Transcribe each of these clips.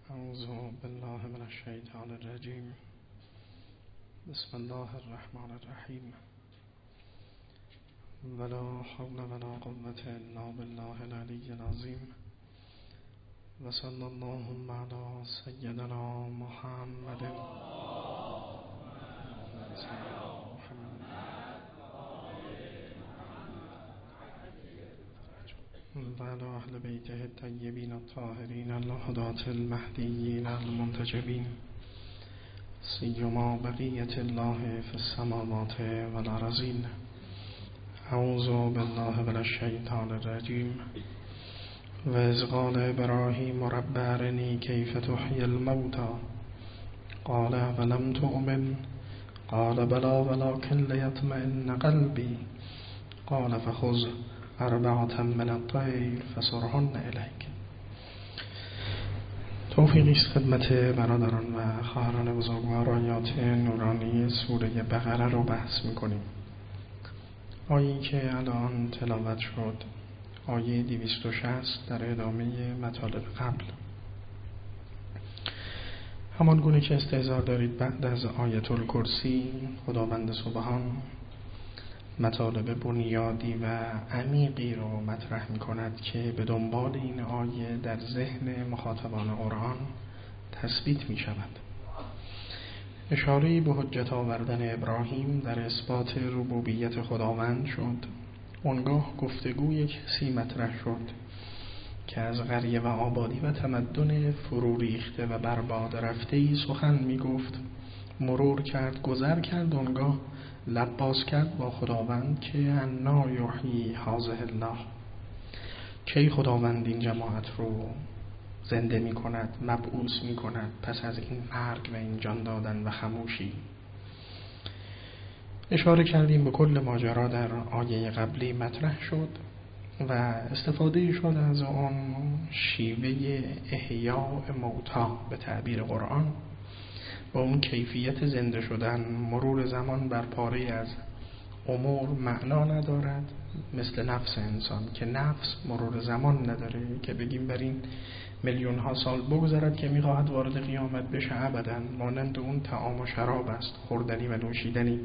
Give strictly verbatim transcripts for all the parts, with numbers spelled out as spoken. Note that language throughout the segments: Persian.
اعوذ بالله من الشیطان الرجیم. بسم الله الرحمن الرحیم. ولا حول ولا قوة الا بالله العلی العظیم. و صلی اللهم علی سیدنا محمد و علی اهل بیته الطیبین الطاهرین الهداة المهدیین المنتجبین، سیما بقیة الله فی السماوات والارضین. اعوذ بالله من الشیطان الرجیم. و اذ قال ابراهیم رب ارنی کیف تحیی الموتى قال ولم تؤمن قال بلی ولکن لیطمئن قلبی قال فخذ اربعة من الطیر فصرهن الیک. توفیقی است خدمت برادران و خواهران بزرگوار. آیات نورانی سوره بقره رو بحث میکنیم. آیه‌ای که الان تلاوت شد آیه دویست و شصت در ادامه مطالب قبل. همان گونه که استحضار دارید بعد از آیت الکرسی خداوند سبحان مطالب بنیادی و عمیقی رو مطرح می کند که به دنبال این آیه در ذهن مخاطبان قرآن تثبیت می شود. اشاره‌ای به حجت آوردن ابراهیم در اثبات ربوبیت خداوند شد. اونگاه گفتگوی کسی مطرح شد که از قریه و آبادی و تمدن فرو ریخته و برباد رفته‌ای سخن می گفت، مرور کرد، گذر کرد. اونگاه لب باز کرد با خداوند که انا یحیی هذه الله، کی خداوند این جماعت رو زنده می کند، مبعوث می کند پس از این مرگ و این جان دادن و خموشی. اشاره کردیم به کل ماجرا در آیه قبلی مطرح شد و استفاده شد از آن شیوه احیاء موتی به تعبیر قرآن با اون کیفیت زنده شدن. مرور زمان بر پاره از امور معنا ندارد، مثل نفس انسان که نفس مرور زمان نداره که بگیم بر این میلیون ها سال بگذرد که میخواهد وارد قیامت بشه. ابدا، مانند اون طعام و شراب است، خوردنی و نوشیدنی.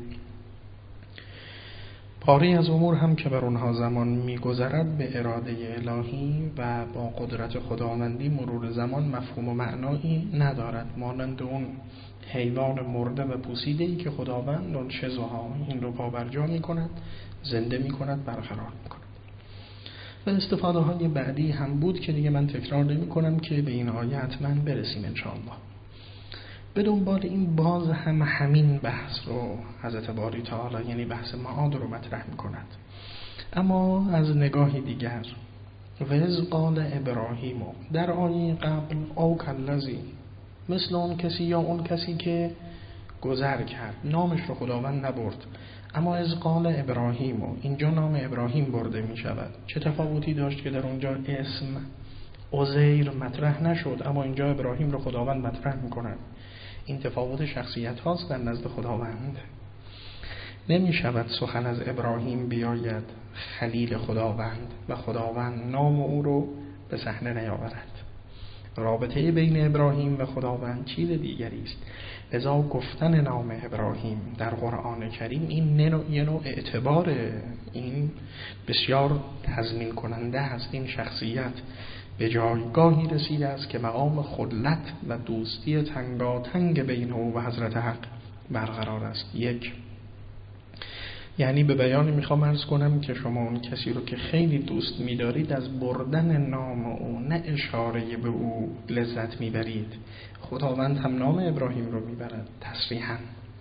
پاره از امور هم که بر اونها زمان میگذرد به اراده الهی و با قدرت خداوندی مرور زمان مفهوم و معنایی ندارد، مانند اون حیوان مرده و پوسیده‌ای که خداوند اون شزوها این رو پابرجا میکند، زنده میکند، برقرار میکند. و استفاده های بعدی هم بود که دیگه من تکرار نمی کنم که به این آیه حتما برسیم انشاءالله. به دنبال این باز هم همین بحث رو حضرت باری تعالی یعنی بحث معاد رو مطرح می کند، اما از نگاهی دیگر. و اذ قال ابراهیم، در آیه قبل او کالذی، مثل اون کسی یا اون کسی که گذر کرد، نامش رو خداوند نبرد. اما از قال ابراهیم، اینجا نام ابراهیم برده می شود. چه تفاوتی داشت که در اونجا اسم عزیر مطرح نشد اما اینجا ابراهیم رو خداوند مطرح می کند؟ این تفاوت شخصیت هاست در نزد خداوند. نمی شود سخن از ابراهیم بیاید خلیل خداوند و خداوند نام او رو به صحنه نیاورد. رابطه بین ابراهیم و خداوند چیز دیگری است. لذا گفتن نام ابراهیم در قرآن کریم این یه نوع اعتبار، این بسیار تضمین کننده است. این شخصیت به جایگاهی رسیده است که مقام خلت و دوستی تنگاتنگ بین او و حضرت حق برقرار است. یک، یعنی به بیانی میخوام عرض کنم که شما اون کسی رو که خیلی دوست می‌دارید از بردن نام او نه اشاره به او لذت میبرید. خداوند هم نام ابراهیم رو میبرد تصریحاً.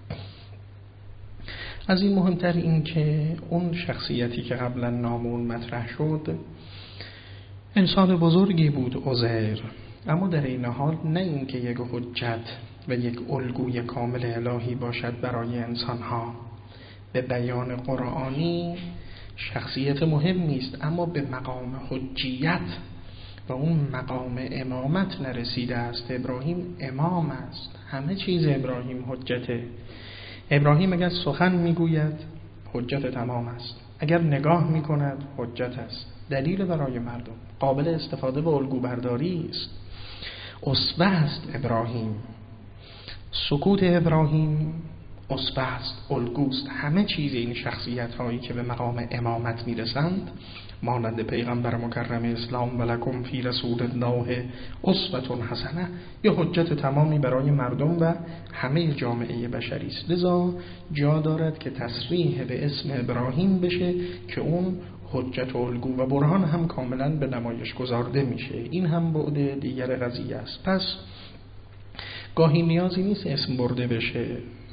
از این مهمتر این که اون شخصیتی که قبلا نام اون مطرح شد انسان بزرگی بود عزیر، اما در این حال نه این که یک حجت و یک الگوی کامل الهی باشد برای انسانها. به بیان قرآنی شخصیت مهم نیست، اما به مقام حجیت و اون مقام امامت نرسیده است. ابراهیم امام است، همه چیز ابراهیم حجته. ابراهیم اگر سخن میگوید حجت تمام است، اگر نگاه میکند حجت است، دلیل برای مردم، قابل استفاده و الگو برداری است. اسوه است ابراهیم. سکوت ابراهیم اسوه است، الگوست. همه چیز این شخصیت هایی که به مقام امامت میرسند مانند پیغمبر مکرم اسلام ولکم فی رسول الله اسوة حسنه یا حجت تمامی برای مردم و همه جامعه بشری است. لذا جا دارد که تصریح به اسم ابراهیم بشه که اون حجت و الگو و برهان هم کاملا به نمایش گذارده میشه. این هم بعد دیگر قضیه است. پس گاهی نیازی نیست اسم برده بشه،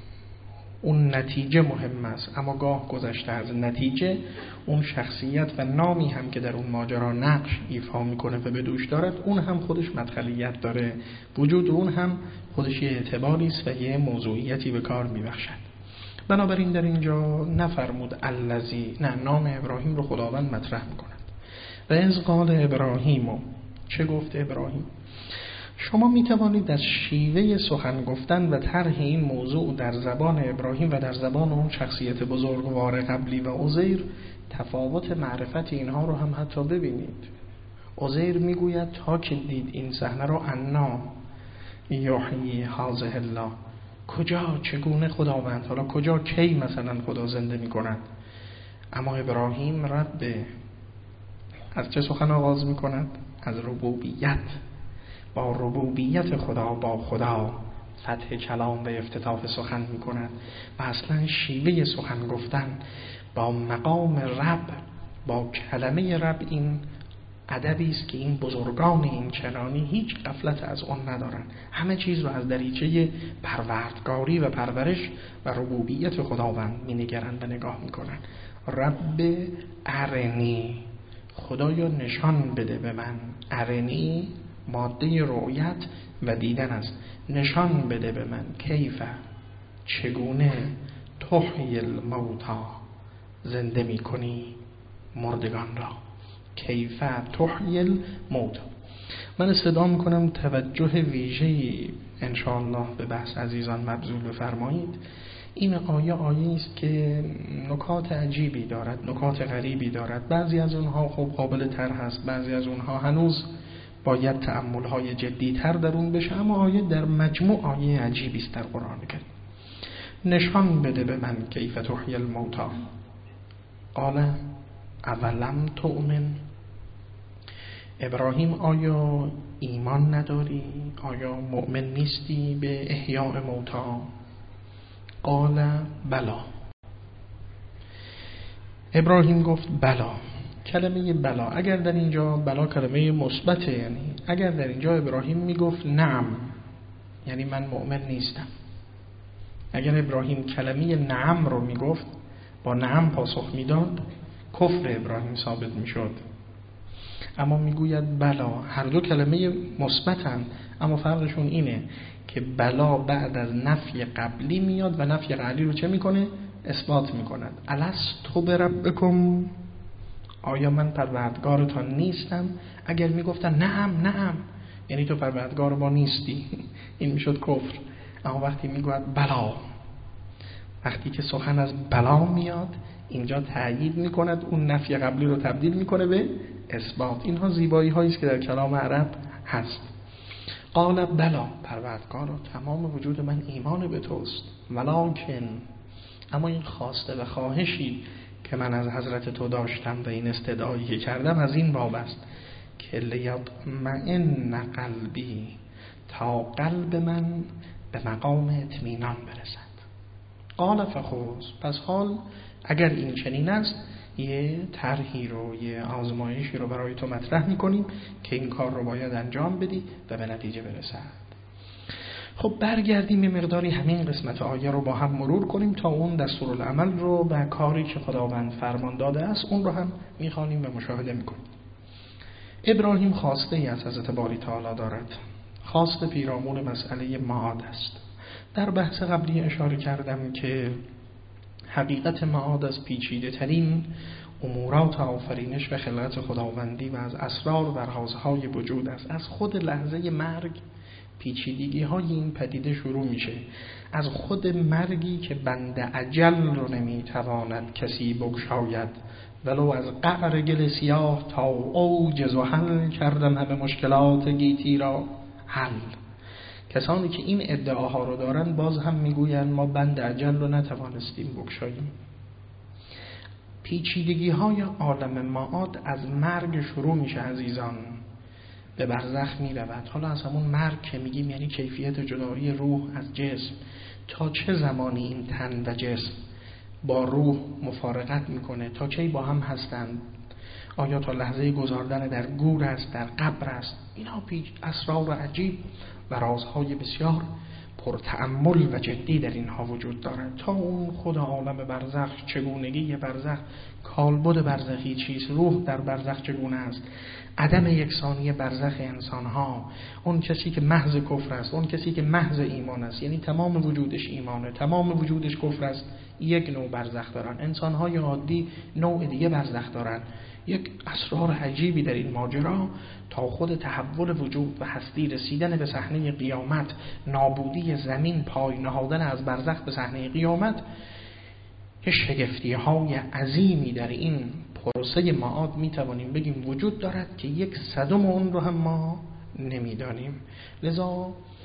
اون نتیجه مهم است، اما گاه گذشته از نتیجه اون شخصیت و نامی هم که در اون ماجرا نقش ایفا میکنه و به دوش دارد اون هم خودش مدخلیت داره، وجود اون هم خودش یه اعتباری است و یه موضوعیتی به کار میبخشد. بنابراین در اینجا نفرمود الذی، نه، نام ابراهیم رو خداوند مطرح میکند. و از قال ابراهیم، چه گفت ابراهیم؟ شما می توانید از شیوه سخن گفتن و طرح این موضوع در زبان ابراهیم و در زبان اون شخصیت بزرگوار قبلی و عزیر تفاوت معرفت اینها رو هم حتی ببینید. عزیر میگوید تا که دید این صحنه رو انا یحیی هذه الله، کجا، چگونه خداوند، حالا کجا، کی مثلا خدا زنده می کند. اما ابراهیم رب از چه سخن آغاز می کند؟ از ربوبیت، با ربوبیت خدا، با خدا فتح کلام و افتتاح سخن می کند و اصلا شیوه سخن گفتن با مقام رب، با کلمه رب، این ادبی است که این بزرگان این چنانی هیچ غفلت از آن ندارند. همه چیز رو از دریچه پروردگاری و پرورش و ربوبیت خداوند می نگرند و نگاه می کنند. رب ارنی، خدایا نشان بده به من. ارنی ماده رؤیت و دیدن است. نشان بده به من. کیف، چگونه، تحیی الموتا، زنده می کنی مردگان را. کیف تحیی الموتا. من استدعا میکنم توجه ویژه‌ای انشاءالله به بحث عزیزان مبذول بفرمایید. این آیه آیه است که نکات عجیبی دارد، نکات غریبی دارد. بعضی از اونها خب قابل تر هست، بعضی از اونها هنوز باید تأمل‌های جدی‌تر در اون بشه، اما آیه در مجموع آیه عجیبی است در قرآن کریم. نشان بده به من کیف تحیی الموتا. قال اولم تؤمن، ابراهیم آیا ایمان نداری؟ آیا مؤمن نیستی به احیاء موتا؟ قال بلا، ابراهیم گفت بلا. کلمه بلا، اگر در اینجا بلا کلمه مثبته، یعنی اگر در اینجا ابراهیم میگفت نعم، یعنی من مؤمن نیستم. اگر ابراهیم کلمه نعم رو میگفت، با نعم پاسخ میداد، کفر ابراهیم ثابت میشد. اما میگوید بلا. هر دو کلمه مثبتن، اما فرقشون اینه که بلا بعد از نفی قبلی میاد و نفی قبلی رو چه میکنه؟ اثبات میکند. الستو بربکم، آیا من پروردگارتان نیستم؟ اگر میگفتن نعم نعم، یعنی تو پروردگار ما نیستی، این میشد کفر. اما وقتی میگوید بلا، وقتی که سخن از بلا میاد، اینجا تأیید میکند، اون نفی قبلی رو تبدیل میکنه به اثبات. اینها زیبایی هایی است که در کلام عرب هست. قال بلا، پروردگار، تمام وجود من ایمان به توست. ولکن، اما این خواسته و خواهشی که من از حضرت تو داشتم و این استدعایی که کردم از این باب است که لیطمئن قلبی، تا قلب من به مقام اطمینان برسد. قال فخذ، پس حال اگر این چنین است، یه طرحی رو، یه آزمایشی رو برای تو مطرح میکنیم که این کار رو باید انجام بدی و به نتیجه برسد. خب برگردیم یه مقداری همین قسمت آیه رو با هم مرور کنیم تا اون دستورالعمل رو و کاری که خداوند فرمان داده است اون رو هم میخوانیم و مشاهده میکنیم. ابراهیم خواسته ای از حضرت باری تعالی دارد. خواست پیرامون مسئله معاد است. در بحث قبلی اشاره کردم که حقیقت معاد از پیچیده ترین امورات آفرینش و خلقت خداوندی و از اسرار و رازهای وجود است. از خود لحظه مرگ پیچیدگی های این پدیده شروع میشه. از خود مرگی که بند اجل رو نمیتواند کسی بگشاید، ولو از قعر گل سیاه تا اوج زحل کردم همه مشکلات گیتی را. حل. کسانی که این ادعاها رو دارن باز هم میگوین ما بند اجل رو نتوانستیم بگشاییم. پیچیدگی های عالم معاد از مرگ شروع میشه عزیزان، به برزخ میرود. حالا از همون مرگ که میگیم یعنی کیفیت جدایی روح از جسم، تا چه زمانی این تن و جسم با روح مفارقت میکنه، تا چه با هم هستند، آیا تا لحظه گذاردن در گور است، در قبر است. اینها پیچ اسرار عجیب و رازهای بسیار پرتأمل و جدی در اینها وجود دارد. تا اون خود عالم برزخ، چگونگی برزخ، کالبد برزخی چیست، روح در برزخ چگونه است، عدم یکسانی برزخ انسانها، اون کسی که محض کفر است، اون کسی که محض ایمان است، یعنی تمام وجودش ایمانه، تمام وجودش کفر است، یک نوع برزخ دارن. انسانهای عادی نوع دیگه برزخ دارن. یک اسرار عجیبی در این ماجرا، تا خود تحول وجود و هستی، رسیدن به صحنه قیامت، نابودی زمین، پای نهادن از برزخ به صحنه قیامت، که شگفتی‌های عظیمی در این پروسه معاد میتوانیم بگیم وجود دارد که یک صدم اون رو هم ما نمیدانیم. لذا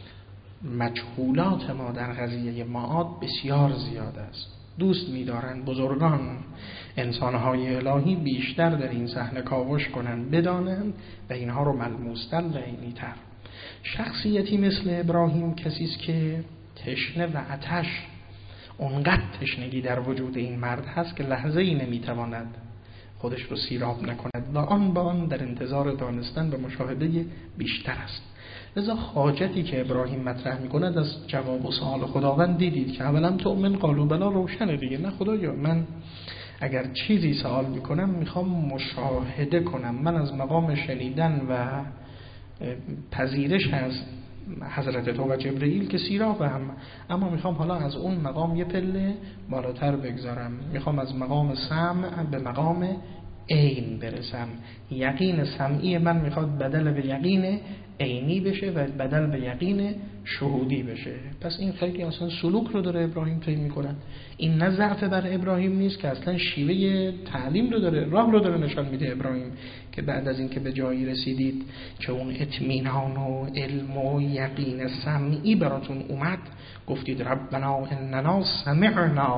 مجهولات ما در قضیه معاد بسیار زیاد است. دوست می‌دارند بزرگان، انسان‌های الهی بیشتر در این صحنه کاوش کنند، بدانند و اینها رو ملموس‌تر و عینی‌تر. شخصیتی مثل ابراهیم کسی است که تشنه و آتش، اونقدر تشنگی در وجود این مرد هست که لحظه‌ای نمی‌تواند خودش رو سیراب نکند و آن با آن در انتظار دانستن و مشاهده بیشتر است. لذا حاجتی که ابراهیم مطرح می‌کند از جواب و سوال خداوند دیدید که اولا تؤمن قالوا بلا روشنه دیگه. نه خدایا، من اگر چیزی سوال می‌کنم می‌خوام مشاهده کنم، من از مقام شنیدن و پذیرش از حضرت تو و جبرئیل که سیرابم، اما میخوام حالا از اون مقام یه پله بالاتر بگذارم، میخوام از مقام سمع به مقام عین برسم. یقین سمعی من میخواد بدل به یقین عینی بشه و بدل به یقین شهودی بشه. پس این خیلی اصلا سلوک رو داره ابراهیم طی میکنه. این نه ضعف بر ابراهیم نیست که اصلا شیوه تعلیم رو داره، راه رو داره نشان میده ابراهیم، که بعد از این که به جایی رسیدید که اون اطمینان و علم و یقین سمعی براتون اومد، گفتید ربنا اننا سمعنا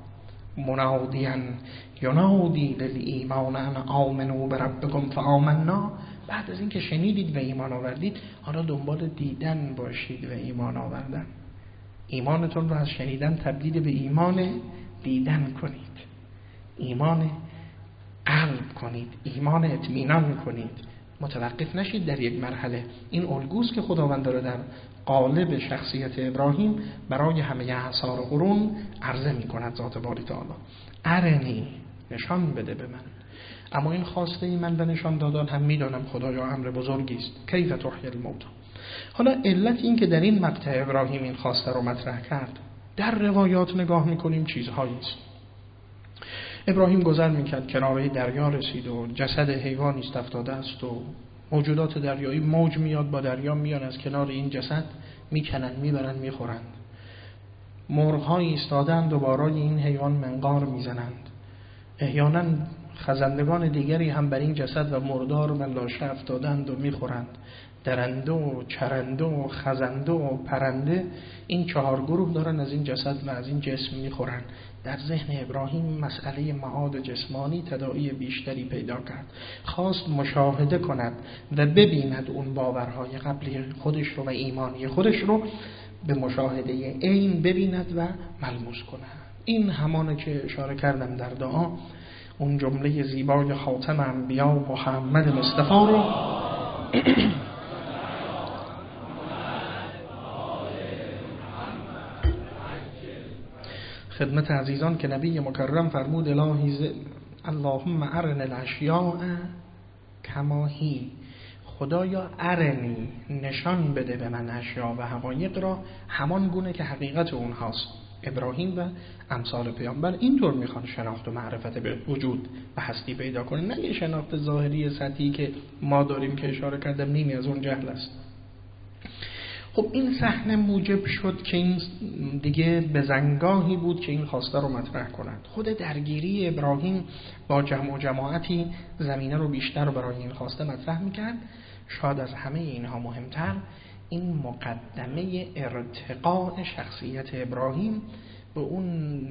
منادیا ینادی للایمان ان آمنوا بربکم فآمنا. بعد از این که شنیدید و ایمان آوردید، حالا دنبال دیدن باشید و ایمان آوردن. ایمانتون رو از شنیدن تبدیل به ایمان دیدن کنید، ایمان قلب کنید، ایمان اطمینان کنید. متوقف نشید در یک مرحله. این الگوست که خداوند داره در قالب شخصیت ابراهیم برای همه اعصار قرون عرضه می کند. ذات باری تعالی ارنی، نشان بده به من. اما این خواسته ای من به نشان دادن هم میدانم خدایا امر بزرگی است. کیف تحیی الموتى. حالا علت این که در این مقطع ابراهیم این خواسته رو مطرح کرد، در روایات نگاه میکنیم چیزهایی است. ابراهیم گذر میکرد، کناره دریا رسید و جسد حیوانی است افتاده است و موجودات دریایی موج میاد با دریا میان از کنار این جسد میکنن، میبرن، میخورند. مرغ‌هایی ایستادند و بارای این حیوان منقار میزنند. احیانا خزندگان دیگری هم بر این جسد و مردار و لاشه افتادند و میخورند. درنده و چرنده و خزنده و پرنده، این چهار گروه دارن از این جسد و از این جسم میخورن. در ذهن ابراهیم مسئله معاد جسمانی تداعی بیشتری پیدا کرد. خواست مشاهده کند و ببیند اون باورهای قبلی خودش رو و ایمانی خودش رو به مشاهده عین ببیند و ملموس کند. این همانه که اشاره کردم در دعا، اون جمله زیبای خاتم انبیا محمد مصطفی رو خدمت عزیزان که نبی مکرم فرمود الهی ز... اللهم ارن الاشیاء کما هی. خدایا ارنی، نشان بده به من اشیا و حقایق را همان گونه که حقیقت اونهاست. ابراهیم و امثال پیامبر اینطور میخوان شناخت و معرفت به وجود و هستی پیدا کنن، نه یه شناخت ظاهری سطحی که ما داریم که اشاره کردم نیمی از اون جهل است. خب این صحنه موجب شد که این دیگه به زنگاهی بود که این خواسته رو مطرح کنند. خود درگیری ابراهیم با جمع و جماعتی زمینه رو بیشتر برای این خواسته مطرح میکرد. شاید از همه اینها مهمتر این مقدمه ارتقاء شخصیت ابراهیم به اون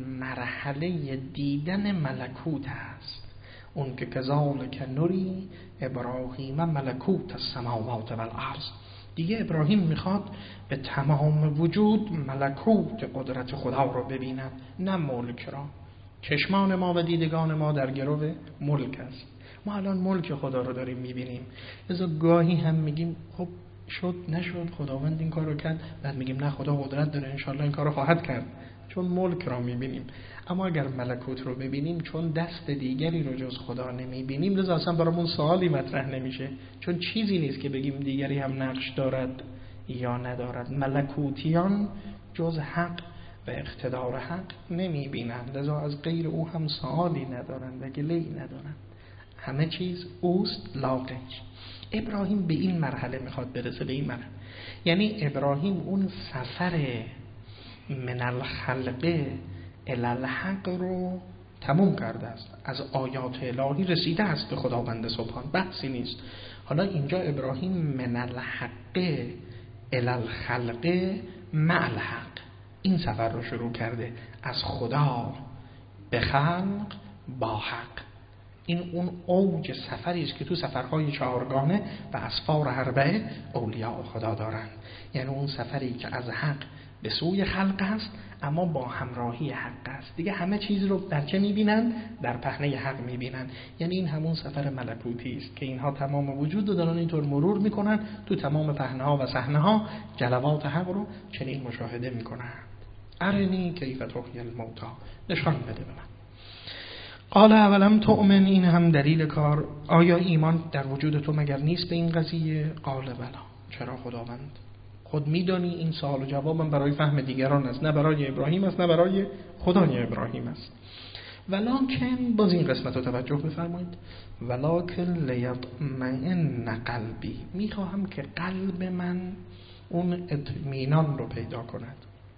مرحله دیدن ملکوت هست. اون که کذالک نوری ابراهیم ملکوت السماوات و الارض. دیگه ابراهیم میخواد به تمام وجود ملکوت قدرت خدا رو ببیند، نه ملک را. چشمان ما و دیدگان ما در گرو ملک است. ما الان ملک خدا رو داریم میبینیم، لذا گاهی هم میگیم خب شد نشد، خداوند این کار رو کرد، بعد میگیم نه خدا قدرت داره، انشالله این کار رو خواهد کرد، چون ملک را میبینیم. اما اگر ملکوت رو ببینیم، چون دست دیگری رو جز خدا نمیبینیم، لذا اصلا برامون سوالی مطرح نمیشه، چون چیزی نیست که بگیم دیگری هم نقش دارد یا ندارد. ملکوتیان جز حق و اقتدار حق نمیبینند، لذا از غیر او هم سوالی ندارند و گله‌ای ندارند. همه چیز اوست لا غیر. ابراهیم به این مرحله میخواد برسه، به این مرحله. یعنی ابراهیم اون سفر من الخلق الی الحق رو تموم کرده است، از آیات الهی رسیده است به خداوند سبحان، بحثی نیست. حالا اینجا ابراهیم من الحق الی الخلق مع الحق این سفر رو شروع کرده، از خدا به خلق با حق. این اون اوج سفری است که تو سفرهای چهارگانه و اسفار اربعه اولیاء خدا دارند. یعنی اون سفری که از حق به سوی خلق است، اما با همراهی حق است. دیگه همه چیز رو در چه میبینن؟ در پهنه حق میبینن. یعنی این همون سفر ملکوتی است که اینها تمام وجود رو دارن اینطور مرور میکنن، تو تمام پهنه ها و صحنه ها جلوات حق رو چنین مشاهده میکنن. ارنی کیف تحیی الموتی، نشان بده به من. قال اولم تؤمن، این هم دلیل کار، آیا ایمان در وجود تو مگر نیست به این قضیه؟ قال بلا. چرا خداوند؟ خود میدانی این سوال و جوابم برای فهم دیگران است، نه برای ابراهیم است، نه برای خدای ابراهیم است. ولکن، باز این قسمت رو توجه بفرمایید، ولکن لیطمئن قلبی، میخواهم که قلب من اون اطمینان رو پیدا کند.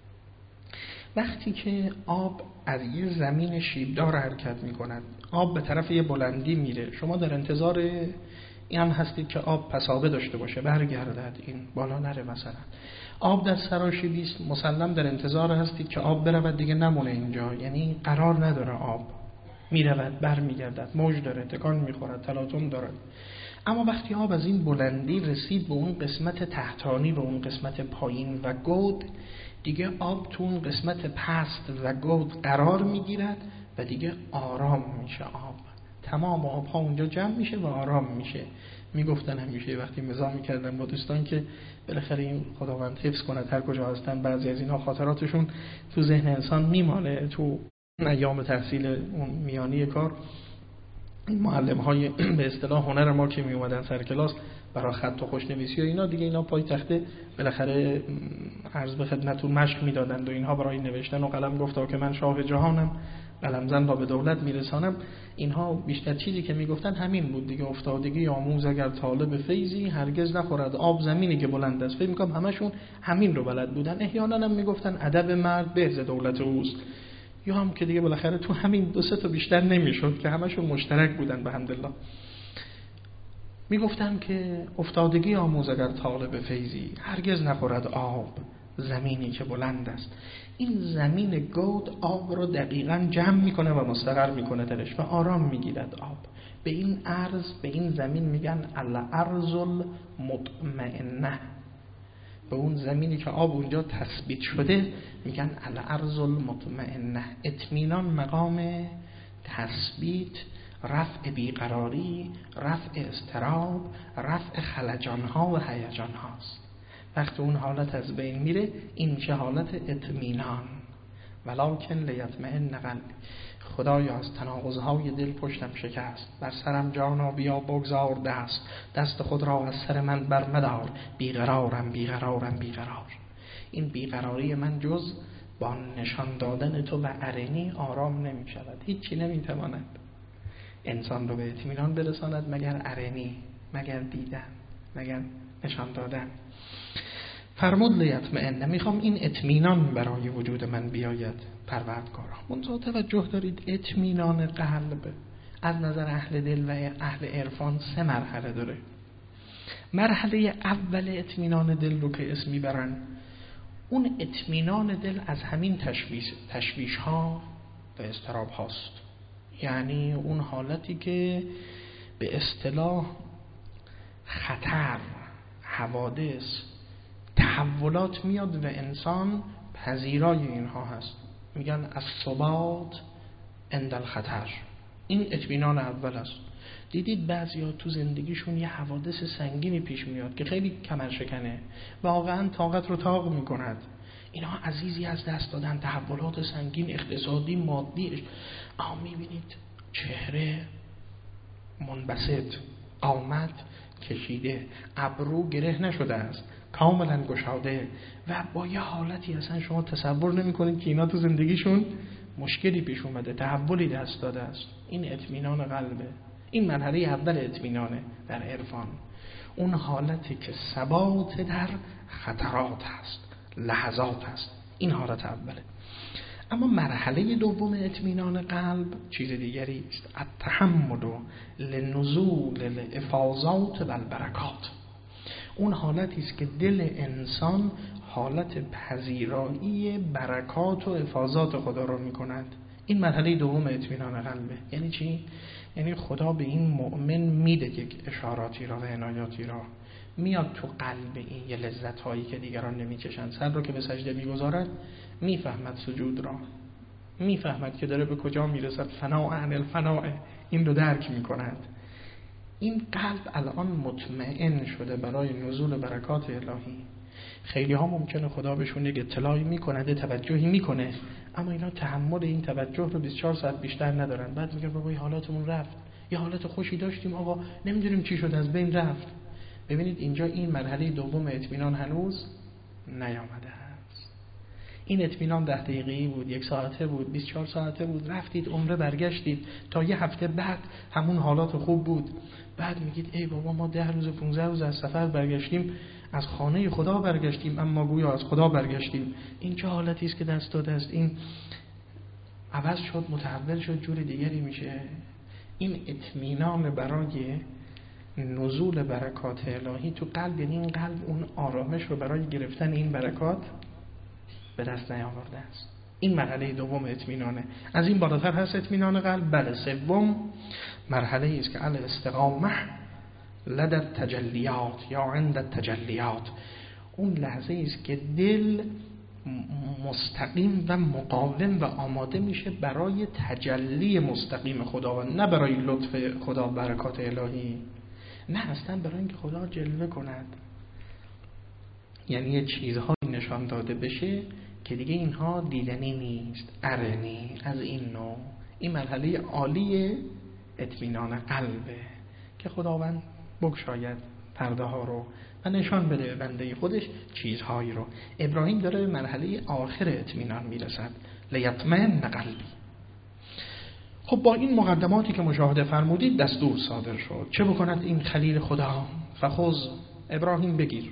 وقتی که آب از یه زمین شیبدار حرکت می کند، آب به طرف یه بلندی میره، شما در انتظار این هم هستید که آب پسابه داشته باشه، برگردد، این بالا نره. مثلا آب در سراشیبی است، مسلم در انتظار هستید که آب برود دیگه نمونه اینجا، یعنی قرار نداره، آب میرود بر میگردد، موج داره، تکان میخورد، تلاطم دارد. اما وقتی آب از این بلندی رسید به اون قسمت تحتانی، به اون قسمت پایین و گود، دیگه آب تو اون قسمت پست و گود قرار میگیرد و دیگه آرام میشه. آب تمام آب ها اونجا جمع میشه و آرام میشه. میگفتن همیشه وقتی مزاح میکردن با دوستان که بالاخره این خداوند حفظ کنه هر کجا هستن، بعضی از اینا خاطراتشون تو ذهن انسان میمانه. تو ایام تحصیل اون میانی کار، این معلم های به اصطلاح هنر ما که می اومدن سر کلاس برای خط و خوشنویسی و اینا، دیگه اینا پای تخته بالاخره عرض به خدمتتون مشق میدادند و اینها برای نوشتن و قلم گفتا که من شاه جهانم، قلم زن را به دولت میرسانم. اینها بیشتر چیزی که میگفتن همین بود دیگه، افتادگی آموز اگر طالب فیضی، هرگز نخورد آب زمینی که بلند است. فکر میکنم همشون همین رو بلد بودن. احیانا هم میگفتن ادب مرد به ز دولت اوست، یا هم که دیگه بالاخره تو همین دو سه تا بیشتر نمیشد که همشون مشترک بودن به حمدالله. میگفتن که افتادگی آموز اگر طالب فیضی، هرگز نخورد آب زمینی که بلند است. این زمین گود آب رو دقیقاً جمع میکنه و مستقر میکنه درش و آرام میگیرد آب. به این ارض، به این زمین میگن الارض المطمئنه. به اون زمینی که آب اونجا تثبیت شده میگن الارض المطمئنه. اطمینان مقام تثبیت، رفع بیقراری، رفع اضطراب، رفع خلجانها و هیجانهاست. وقتی اون حالت از بین میره، این میشه حالت اطمینان. ولکن لیطمئن قلبی، خدایا از تناقض‌های دل پشتم شکست، بر سرم جانا بیا بگذار دست، دست خود را از سر من بر مدار، بیقرارم بیقرارم بیقرار. این بیقراری من جز با نشان دادن تو و ارنی آرام نمی شود. هیچی نمی تواند انسان رو به اطمینان برساند مگر ارنی، مگر دیدن، مگر نشان دادن. فرمود لیطمئن، میخوام این اطمینان برای وجود من بیاید پروردگارا. منتها توجه دارید اطمینان قلب از نظر اهل دل و اهل عرفان سه مرحله داره. مرحله اول اطمینان دل رو که اسم میبرن، اون اطمینان دل از همین تشویش تشویش ها و اضطراب هاست. یعنی اون حالتی که به اصطلاح خطر، حوادث، تحولات میاد و انسان پذیرای اینها هست. میگن الثبات عند الخطر. این اطمینان اول است. دیدید بعضیا تو زندگیشون یه حوادث سنگینی پیش میاد که خیلی کمر شکنه، واقعا طاقت رو طاق میکند. اینها عزیزی از دست دادن، تحولات سنگین اقتصادی، مادی. اما میبینید چهره منبسط، قامت کشیده، ابرو گره نشده است، کاملا گشاده و با یه حالتی اصلا شما تصور نمی کنید که اینا تو زندگیشون مشکلی پیش اومده، تحولی دست داده است. این اطمینان قلبه. این مرحله اول اطمینانه در عرفان. اون حالتی که ثبات در خطرات هست، لحظات هست. این حالت اوله. اما مرحله دوم اطمینان قلب چیز دیگری است. التحمل لنزول الافاضات و البرکات. اون حالتی است که دل انسان حالت پذیرایی برکات و افاضات خدا رو میکند. این مرحله دوم اطمینان قلبه. یعنی چی؟ یعنی خدا به این مؤمن میده یک اشاراتی را و عنایاتی را، میاد تو قلب این یه لذت هایی که دیگران نمیچشن. سر رو که به سجده میگذارد میفهمد سجود را، میفهمد که داره به کجا میرسد، فناء عن الفناء، این رو درک میکند. این قلب الان مطمئن شده برای نزول برکات الهی. خیلی ها ممکنه خدا بهشون یک اطلاعی میکنه، توجهی میکنه، اما اینا تحمل این توجه رو بیست و چهار ساعت بیشتر ندارن. بعد میگه بابا این حالاتمون رفت، یه حالت خوشی داشتیم آقا نمیدونیم چی شد، از بین رفت. ببینید اینجا این مرحله دوم اطمینان هنوز نیامده است. این اطمینان ده دقیقه‌ای بود، یک ساعته بود، بیست و چهار ساعته بود، رفتید عمره برگشتید، تا یه هفته بعد همون حالات خوب بود. بعد میگید ای بابا ما ده روز پانزده روز از سفر برگشتیم، از خانه خدا برگشتیم، اما گویا از خدا برگشتیم. این چه حالتی است که دست داده است؟ این عوض شد، متحول شد، جور دیگری میشه. این اطمینان برای نزول برکات الهی تو قلب، یعنی این قلب اون آرامش رو برای گرفتن این برکات به دست نیاورده است. این مرحله دوم اطمینانه. از این بالاتر هست اطمینان قلب؟ بله. سوم مرحله ای است که علی استقامه لدى التجلیات یا عند التجلیات. اون لحظه ای است که دل مستقیم و مقاوم و آماده میشه برای تجلی مستقیم خداوند، نه برای لطف خدا، برکات الهی، نه اصلا برای اینکه خدا جلوه کند. یعنی یه چیزهایی نشان داده بشه که دیگه اینها دیدنی نیست، ارنی، از این نوع. این مرحله عالی اطمینان قلبه که خداوند بگشاید پرده ها رو و نشان بده بنده خودش چیزهایی رو. ابراهیم داره به مرحله آخر اطمینان میرسد. لیطمئن قلبی. خب با این مقدماتی که مشاهده فرمودید دستور صادر شد. چه بکند این خلیل خدا؟ فخذ، ابراهیم بگیر،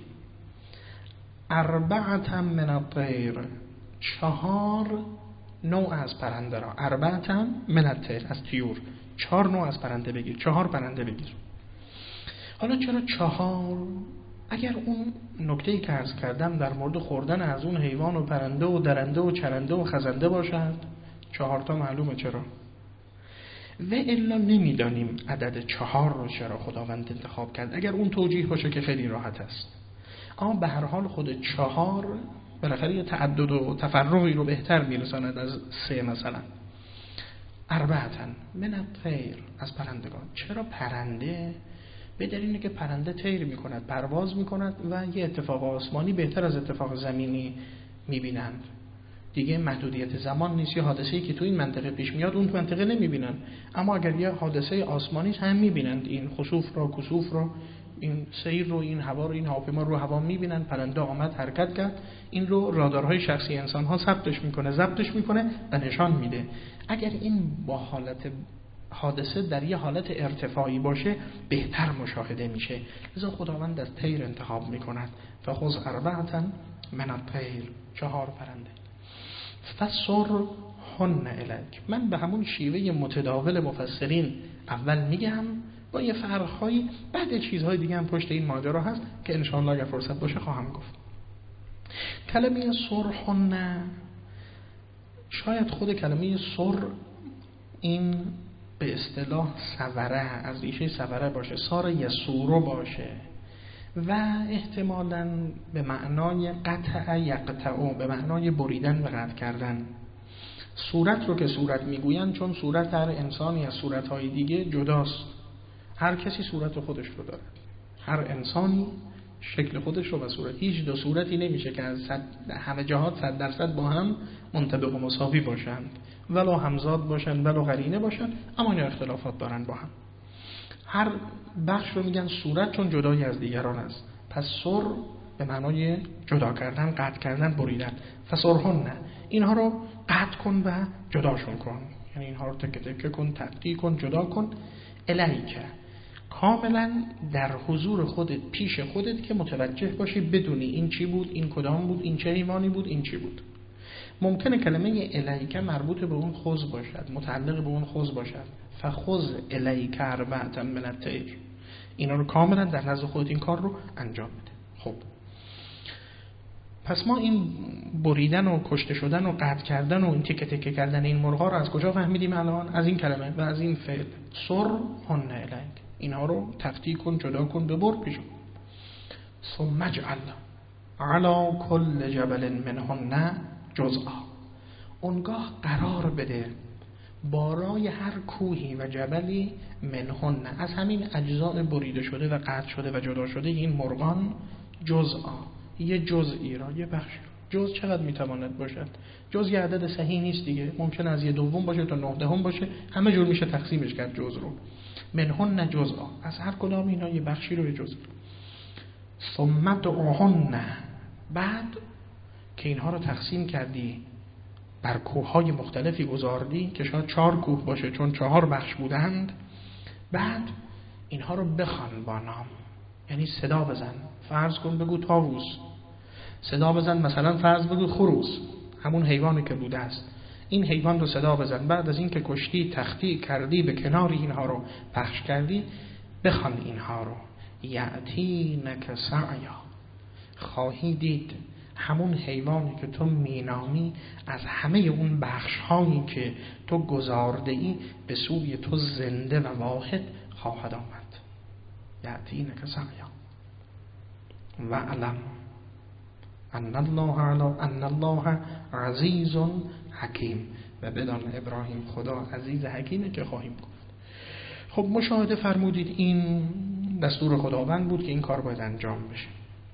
اربعة من الطیر، چهار نوع از پرنده را. اربعة من الطیر، از طیور، چهار نوع از پرنده بگیر، چهار پرنده بگیر. حالا چرا چهار؟ اگر اون نکته‌ای که عرض کردم در مورد خوردن از اون حیوان و پرنده و درنده و چرنده و خزنده باشد، چهار تا معلومه چرا. و الا نمیدانیم عدد چهار رو چرا خداوند انتخاب کرد. اگر اون توجیه باشه که خیلی راحت است، اما به هر حال خود چهار بالاخره تعدد و تفرقی رو بهتر میرساند از سه. مثلا اربعة من الطیر، از پرندگان. چرا پرنده؟ به دلیلی که پرنده طیر میکند، پرواز میکند و یه اتفاق آسمانی بهتر از اتفاق زمینی میبینند. دیگه محدودیت زمان نیست. یه حادثه‌ای که تو این منطقه پیش میاد اون تو منطقه نمیبینن، اما اگر یه حادثه آسمانی هم میبینند، این خسوف رو، کسوف رو، این سیر رو، این هوا رو، این هواپیما رو هوا میبینن، پرنده آمد حرکت کرد، این رو رادارهای شخصی انسان ها ثبتش میکنه، ضبطش میکنه و نشان میده. اگر این با حالت حادثه در یه حالت ارتفاعی باشه بهتر مشاهده میشه. لذا خداوند از طیر انتخاب میکند. فخذ اربعة من الطیر، چهار پرنده. فسرهن الیک. من به همون شیوه متداول مفسرین اول میگم، با یه فرق‌هایی. بعد چیزهای دیگه هم پشت این ماجرا هست که ان شاء الله اگر فرصت باشه خواهم گفت. کلمه سرحن، شاید خود کلمه سر این به اصطلاح سوره، از ریشه سوره باشه، سار یسورو باشه و احتمالاً به معنای قطع یقطعو، به معنای بریدن و قطع کردن. صورت رو که صورت میگوین چون صورت هر انسانی از صورتهای دیگه جداست. هر کسی صورت خودش رو داره، هر انسانی شکل خودش رو و صورت. هیچ دو صورتی نمیشه که از صد همه جهات صد درصد با هم منطبق و مساوی باشند، ولو همزاد باشند ولو قرینه باشند، اما اینا اختلافات دارن با هم. هر بخش رو میگن صورت چون جدایی از دیگران است. پس سر به معنای جدا کردن، قطع کردن، بریدن. فسرهن، اینها رو قطع کن و جداشون کن، یعنی اینها رو تکه تکه کن، تقطیع کن، جدا کن. الیک، کاملا در حضور خودت، پیش خودت که متوجه باشی، بدونی این چی بود، این کدام بود، این چه حیوانی بود، این چی بود. ممکنه کلمه الیک مربوط به اون خذ باشد، متعلق به اون خذ باشد. فخذ الیک اربعة من الطیر، اینا رو کاملا در نزد خودت این کار رو انجام بده. خب پس ما این بریدن و کشته شدن و قطع کردن و این تکه تکه کردن این مرغا رو از کجا فهمیدیم الان؟ از این کلمه و از این فعل سرحن الیک. اینها رو تقطیع کن، جدا کن، ببر پیش. ثم اجعل علی کل جبل منهن جزءا، اونگاه قرار بده بالای هر کوهی و جبلی منهن، از همین اجزاء بریده شده و قطع شده و جدا شده این مرغان، جزءا، یه جزئی را، یه بخش. جز چقدر میتواند باشد؟ جز یه عدد صحیح نیست دیگه، ممکن از یه دوم باشه تا نه دهم باشه، همه جور میشه تقسیمش کرد جز رو. منهن جزءا، از هر کدام اینا یه بخشی رو، یه جزئی. ثم دعوهن، بعد که اینها رو تقسیم کردی بر کوههای مختلفی گذاردی که شاید چهار کوه باشه چون چهار بخش بودند، بعد اینها رو بخوان با نام، یعنی صدا بزن. فرض کن بگو طاووس، صدا بزن مثلا فرض بگو خروس، همون حیوانی که بوده است، این حیوان رو صدا بزن. بعد از این که کشتی، تختی کردی، به کنار اینها رو پخش کردی، بخوان اینها رو. یأتینک سعیا، خواهی دید همون حیوانی که تو مینامی از همه اون بخش هایی که تو گذارده ای به سوی تو زنده و واحد خواهد آمد. یأتینک سعیا و علم ان الله علی ان الله عزیز حکیم، و بدان ابراهیم خدا عزیز حکیمه که خواهیم گفت. خب مشاهده فرمودید این دستور خداوند بود که این کار باید انجام بشه.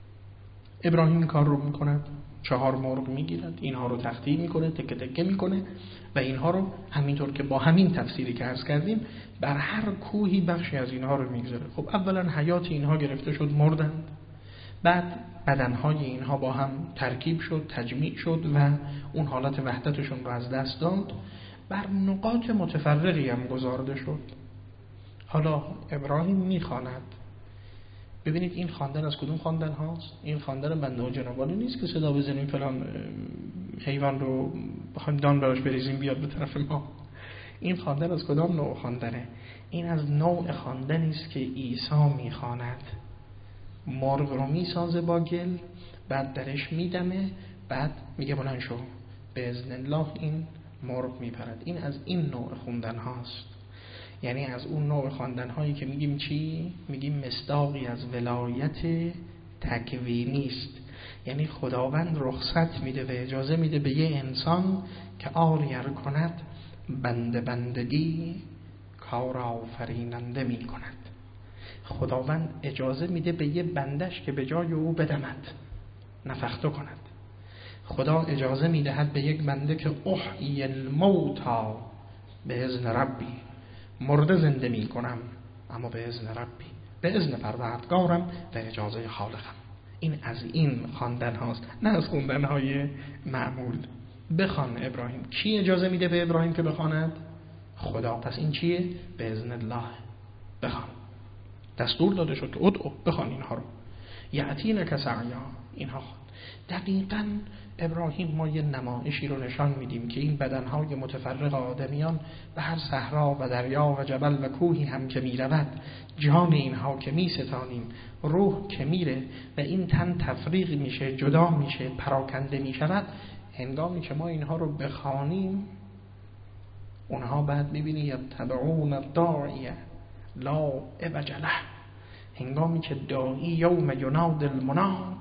ابراهیم این کار رو میکند، چهار مرغ میگیرد، اینها رو تقطیع میکنه، تکه تکه میکنه و اینها رو همینطور که با همین تفسیری که عرض کردیم بر هر کوهی بخشی از اینها رو میگذاره. خب اولا حیات اینها گرفته شد، مردند، بعد بدنهای اینها با هم ترکیب شد، تجمیع شد و اون حالت وحدتشون رو از دست داد، بر نقاط متفرقی هم گذارده شد. حالا ابراهیم میخواند، ببینید این خواندن از کدوم خواندن هاست؟ این خواندن بنده و جنابالی نیست که صدا بزنیم فلان حیوان رو بخوایم دان براش بریزیم بیاد به طرف ما. این خواندن از کدام نوع خواندنه؟ این از نوع خواندنی است که عیسی میخواند. مرغ رو میسازه با گل، بعد درش میدمه، بعد میگه بلند شو، به اذن الله این مرغ میپرد. این از این نوع خوندن هاست، یعنی از اون نوع خواندن هایی که میگیم چی؟ میگیم مصداقی از ولایت تکوینی است. یعنی خداوند رخصت میده و اجازه میده به یه انسان که آریر کند، بنده بندگی کار آفریننده میکند. خداوند اجازه میده به یه بندش که به جای او بدمد، نفخته کند. خدا اجازه میدهد به یک بنده که احیی الموتا به اذن ربی، مرده زنده می کنم اما به اذن ربی، به اذن پروردگارم و اجازه خالقم. این از این خواندن هاست، نه از خوندن های معمول. بخوان ابراهیم. کی اجازه میده به ابراهیم که بخواند؟ خدا. پس این چیه؟ به اذن الله. بخوان، دستور داده شد که ادعو، بخوان اینها رو. یأتینک سعیا، اینها خواند. دقیقاً ابراهیم ما یه نمایشی رو نشان میدیم که این بدنهای متفرق آدمیان به هر صحرا و دریا و جبل و کوهی هم که میرود جان اینها که میستانیم، روح که میره و این تن تفریق میشه، جدا میشه، پراکنده میشود، هنگامی که ما اینها رو بخوانیم اونها بعد میبینی یتبعون الداعی لا عوج له، هنگامی که داعی یوم یناد المناد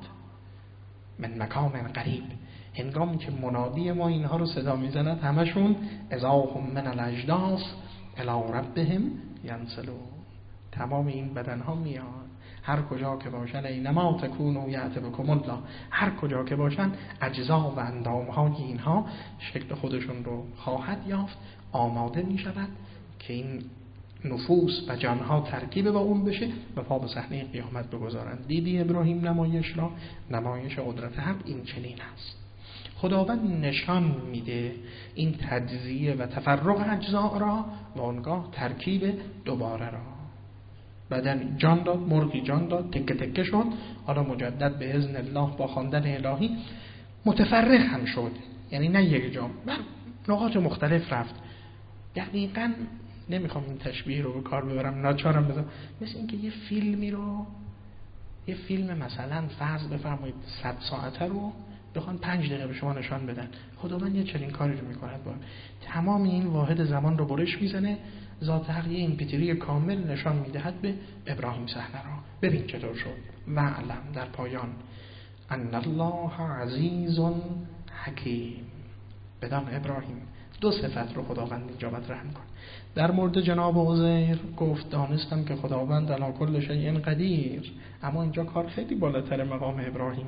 من مکان قریب، هنگامی که منادی ما اینها رو صدا میزند همشون اذا هم من الاجداث الی ربهم ینسلون، تمام این بدنها میاد هر کجا که باشن، اینما تکونوا یأتی بکم الله، هر کجا که باشن اجزا و اندامهای اینها شکل خودشون رو خواهد یافت، آماده می شود که این نفوس و جانها ترکیب با اون بشه و پا به صحنه قیامت بگذارند. دیدی ابراهیم نمایش را، نمایش قدرت حق این چنین است. خداوند نشان میده این تجزیه و تفرق اجزا را و آنگاه ترکیب دوباره را. بدن جان داد، مرغی جان داد، تکه تکه شد، حالا مجدد به اذن الله با خواندن الهی متفرق هم شد، یعنی نه یک جا، بر نقاط مختلف رفت. دقیقاً نمیخوام این تشبیه رو به کار ببرم، ناچارم بذارم، مثل اینکه یه فیلمی رو، یه فیلم مثلا فرض بفرمایید صد ساعته رو بخوان پنج دقیقه به شما نشان بدن، خداوند یه چنین کاری رو میکند با تمام این واحد زمان رو برش میزنه، ذات حق یه ایمپیتری کامل نشان میدهد به ابراهیم صحنه را. ببین چطور شد. و علم در پایان ان الله عزیز حکیم، بدان ابراهیم دو صفت رو خداوند اینجا مطرح میکنه. در مورد جناب عزیر گفت دانستم که خداوند علی کل شیء قدیر، اما اینجا کار خیلی بالاتر مقام ابراهیم.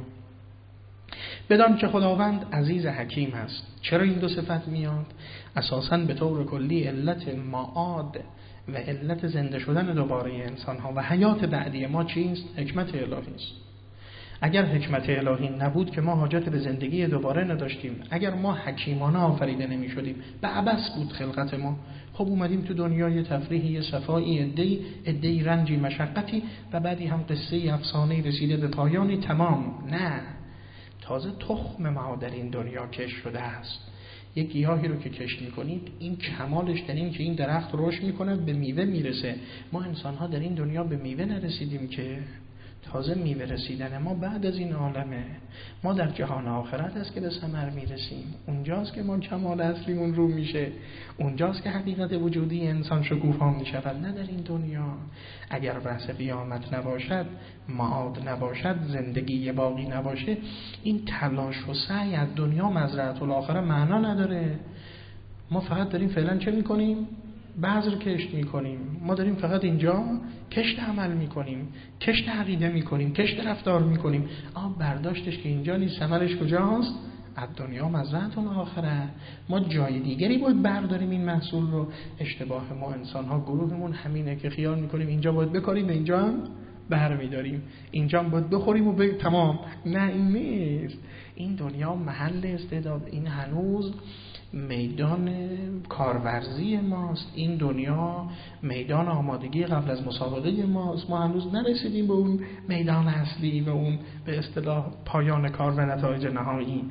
بدان که خداوند عزیز حکیم است. چرا این دو صفت میاد؟ اساساً به طور کلی علت معاد و علت زنده شدن دوباره انسان ها و حیات بعدی ما چیست؟ حکمت الهی است. اگر حکمت الهی نبود که ما حاجت به زندگی دوباره نداشتیم، اگر ما حکیمانه آفریده نمی شدیم، به عبث بود خلقت ما. خب اومدیم تو دنیای تفریحی، صفایی، عده‌ای عده‌ای رنجی، مشقتی و بعدی هم قصه افسانه‌ای رسیده به پایانی تمام. نه، تازه تخم ما در این دنیا کش شده است. یک گیاهی رو که کشت میکنید این کمالش در این که این درخت رشد میکنه به میوه میرسه. ما انسان ها در این دنیا به میوه نرسیدیم که، تازه میوه رسیدن ما بعد از این عالمه. ما در جهان آخرت است که به ثمر میرسیم، اونجاست که ما کمال اصلیمون رو میشه، اونجاست که حقیقت وجودی انسان شکوفا میشود، نه در این دنیا. اگر بحث قیامت نباشد، معاد نباشد، زندگی باقی نباشه، این تلاش و سعی از دنیا مزرعه الاخره معنا نداره. ما فقط داریم فعلا چه میکنیم؟ بذر کشت میکنیم. ما داریم فقط اینجا کشت عمل میکنیم، کشت عقیده میکنیم، کشت رفتار میکنیم. آه برداشتش که اینجا نیست، ثمرش کجاست؟ از دنیا مزرعه الاخره. ما جای دیگری باید برداریم این محصول رو. اشتباه ما انسان ها، گروهمون همینه که خیال میکنیم اینجا باید بکاریم و اینجا هم برمیداریم، اینجا هم باید بخوریم و بگیم تمام. نه، این نیست. این دنیا محل استعداد، این هنوز میدان کارورزی ماست. این دنیا میدان آمادگی قبل از مسابقه ماست. ما هنوز نرسیدیم به اون میدان اصلی و اون به اصطلاح پایان کار و نتایج نهایی.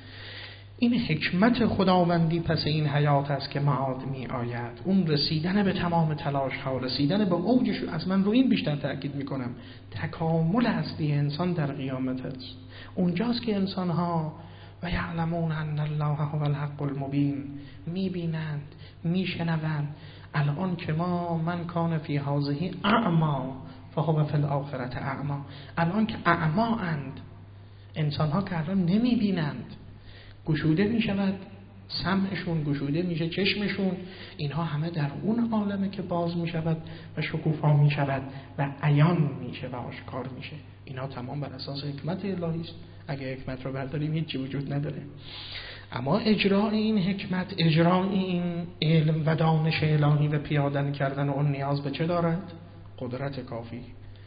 این حکمت خداوندی پس این حیات است که معاد می آید. اون رسیدن به تمام تلاش ها، رسیدن به اوجش. از من رو این بیشتر تأکید می کنم، تکامل اصلی انسان در قیامت است. اونجاست که انسان ها و یعلمون ان الله هو الحق المبین، میبینند، میشنوند. الان که ما من کان فی هذه اعما فهو فی الاخرة اعما، الان که اعما اند انسان ها که الان نمیبینند، گشوده میشود سمعشون، گشوده میشه چشمشون، اینها همه در اون عالمه که باز میشود و شکوفا میشود و عیان میشه و آشکار میشه. اینا تمام بر اساس حکمت الهی است. اگه حکمت رو برداریم هیچی وجود نداره. اما اجرای این حکمت، اجرای این علم و دانش الهی و پیاده کردن اون نیاز به چه دارد؟ قدرت کافی،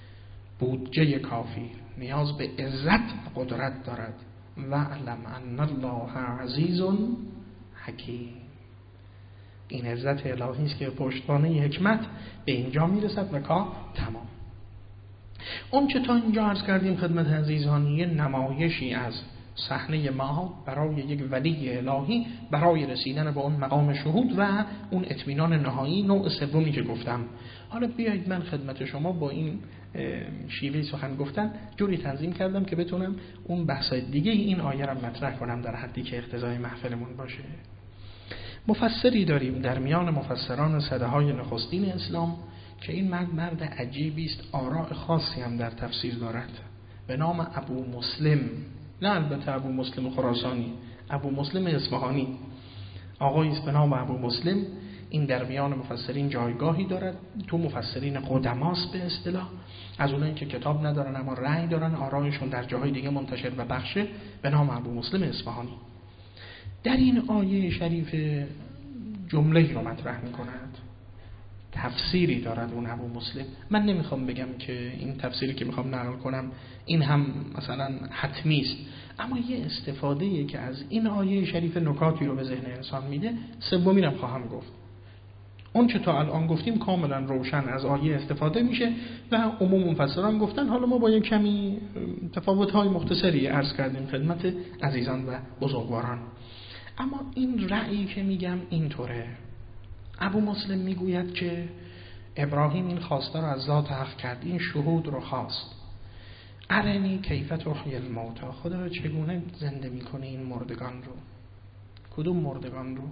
بودجه کافی، نیاز به عزت و قدرت دارد. و علم ان الله عزیز حکیم. این عزت الهی است که پشتوانه حکمت به اینجا میرسد و کار تمام. اون چه تا اینجا عرض کردیم خدمت عزیزان یه نمایشی از صحنه معاد برای یک ولی الهی برای رسیدن به اون مقام شهود و اون اطمینان نهایی، نوع سومی که گفتم. حالا بیایید من خدمت شما با این شیوه سخن گفتن جوری تنظیم کردم که بتونم اون بحث دیگه این آیه را مطرح کنم در حدی که اقتضای محفلمون باشه. مفسری داریم در میان مفسران سده های نخستین اسلام که این مرد مرد عجیبی است، آراء خاصی هم در تفسیر دارد، به نام ابو مسلم. نه البته ابو مسلم خراسانی، ابو مسلم اصفهانی، آقایی است به نام ابو مسلم. این در میان مفسرین جایگاهی دارد، تو مفسرین قدماست به اصطلاح، از اونایی که کتاب ندارن اما رأی دارن، آرایشون در جاهای دیگه منتشر و بخشه، به نام ابو مسلم اصفهانی. در این آیه شریف جمله‌ای رو مطرح می‌کند، تفسیری دارد اون ابو مسلم. من نمیخوام بگم که این تفسیری که میخوام نقل کنم این هم مثلا حتمی است، اما یه استفاده‌ای که از این آیه شریف نکاتی رو به ذهن انسان میده. سومی رو خواهم گفت. اون چه تا الان گفتیم کاملا روشن از آیه استفاده میشه و عموم مفسران گفتن. حالا ما با یک کمی تفاوت‌های مختصری عرض کردیم خدمت عزیزان و بزرگواران. اما این رأیی که میگم اینطوره. ابو مسلم میگوید که ابراهیم این خواسته رو از ذات حق کرد، این شهود رو خواست. ارنی کیف تحیی الموتی، خدا چگونه زنده میکنه این مردگان رو. کدوم مردگان رو؟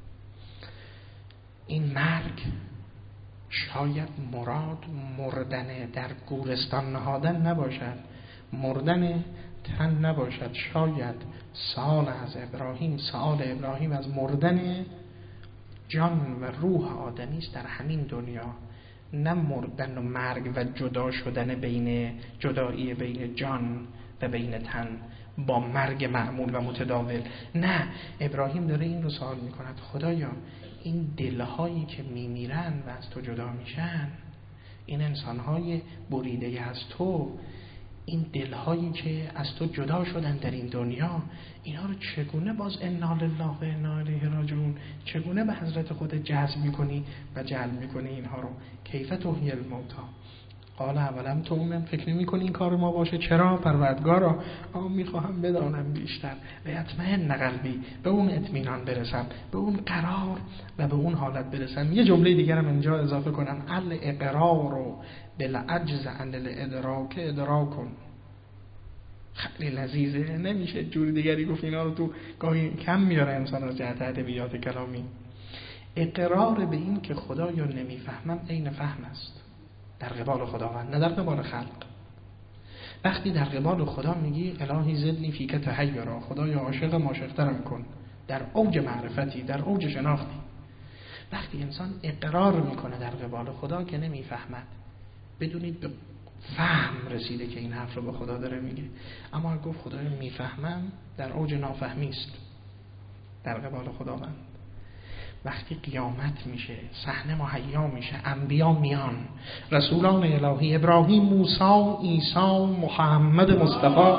این مرگ شاید مراد مردن در گورستان نهادن نباشد، مردن تن نباشد. شاید سؤال از ابراهیم، سؤال ابراهیم از مردن جان و روح آدمی است در همین دنیا، نه مردن و مرگ و جدا شدن بین جدایی بین جان و بین تن با مرگ معمول و متداول. نه، ابراهیم داره این رو سوال میکند خدایا این دلهایی که میمیرن و از تو جدا میشن، این انسانهای بریده از تو، این دلهایی که از تو جدا شدن در این دنیا، اینا رو چگونه باز انا لله و انا الیه راجعون، چگونه به حضرت خود جذب میکنی و جلب میکنی اینها رو؟ کیف تحیی الموتی. قال اولم تؤمن، فکر نمی‌کنی این کار ما باشه؟ چرا؟ پروردگارا آم میخواهم بدانم بیشتر، لیطمئن قلبی، به اون اطمینان برسم، به اون قرار و به اون حالت برسم. یه جمله دیگر هم اینجا اضافه کنم، الاقرار و بالعجز عن الادراک ادراکن. خیلی لذیذه، نمیشه جوری دیگری گفت. اینا رو تو گاهی کم میاره انسان از جهت ادبیات کلامی. اقرار به این که خدا یا نمیفهمم عین فهم است در قبال خداوند، نه در قبال خلق. وقتی در قبال خدا میگی الهی زدنی فیک تحیرا، خدایا عاشقم عاشق‌ترم کن، در اوج معرفتی، در اوج شناختی. وقتی انسان اقرار میکنه در قبال خدا که نمیفهمد، بدونید به فهم رسیده که این حرف رو به خدا داره میگه. اما گفت خدایا میفهمم، در اوج نافهمی است در قبال خداوند. وقتی قیامت میشه، صحنه مهیا میشه، انبیا میان، رسولان الهی، ابراهیم، موسی، عیسی، محمد مصطفی،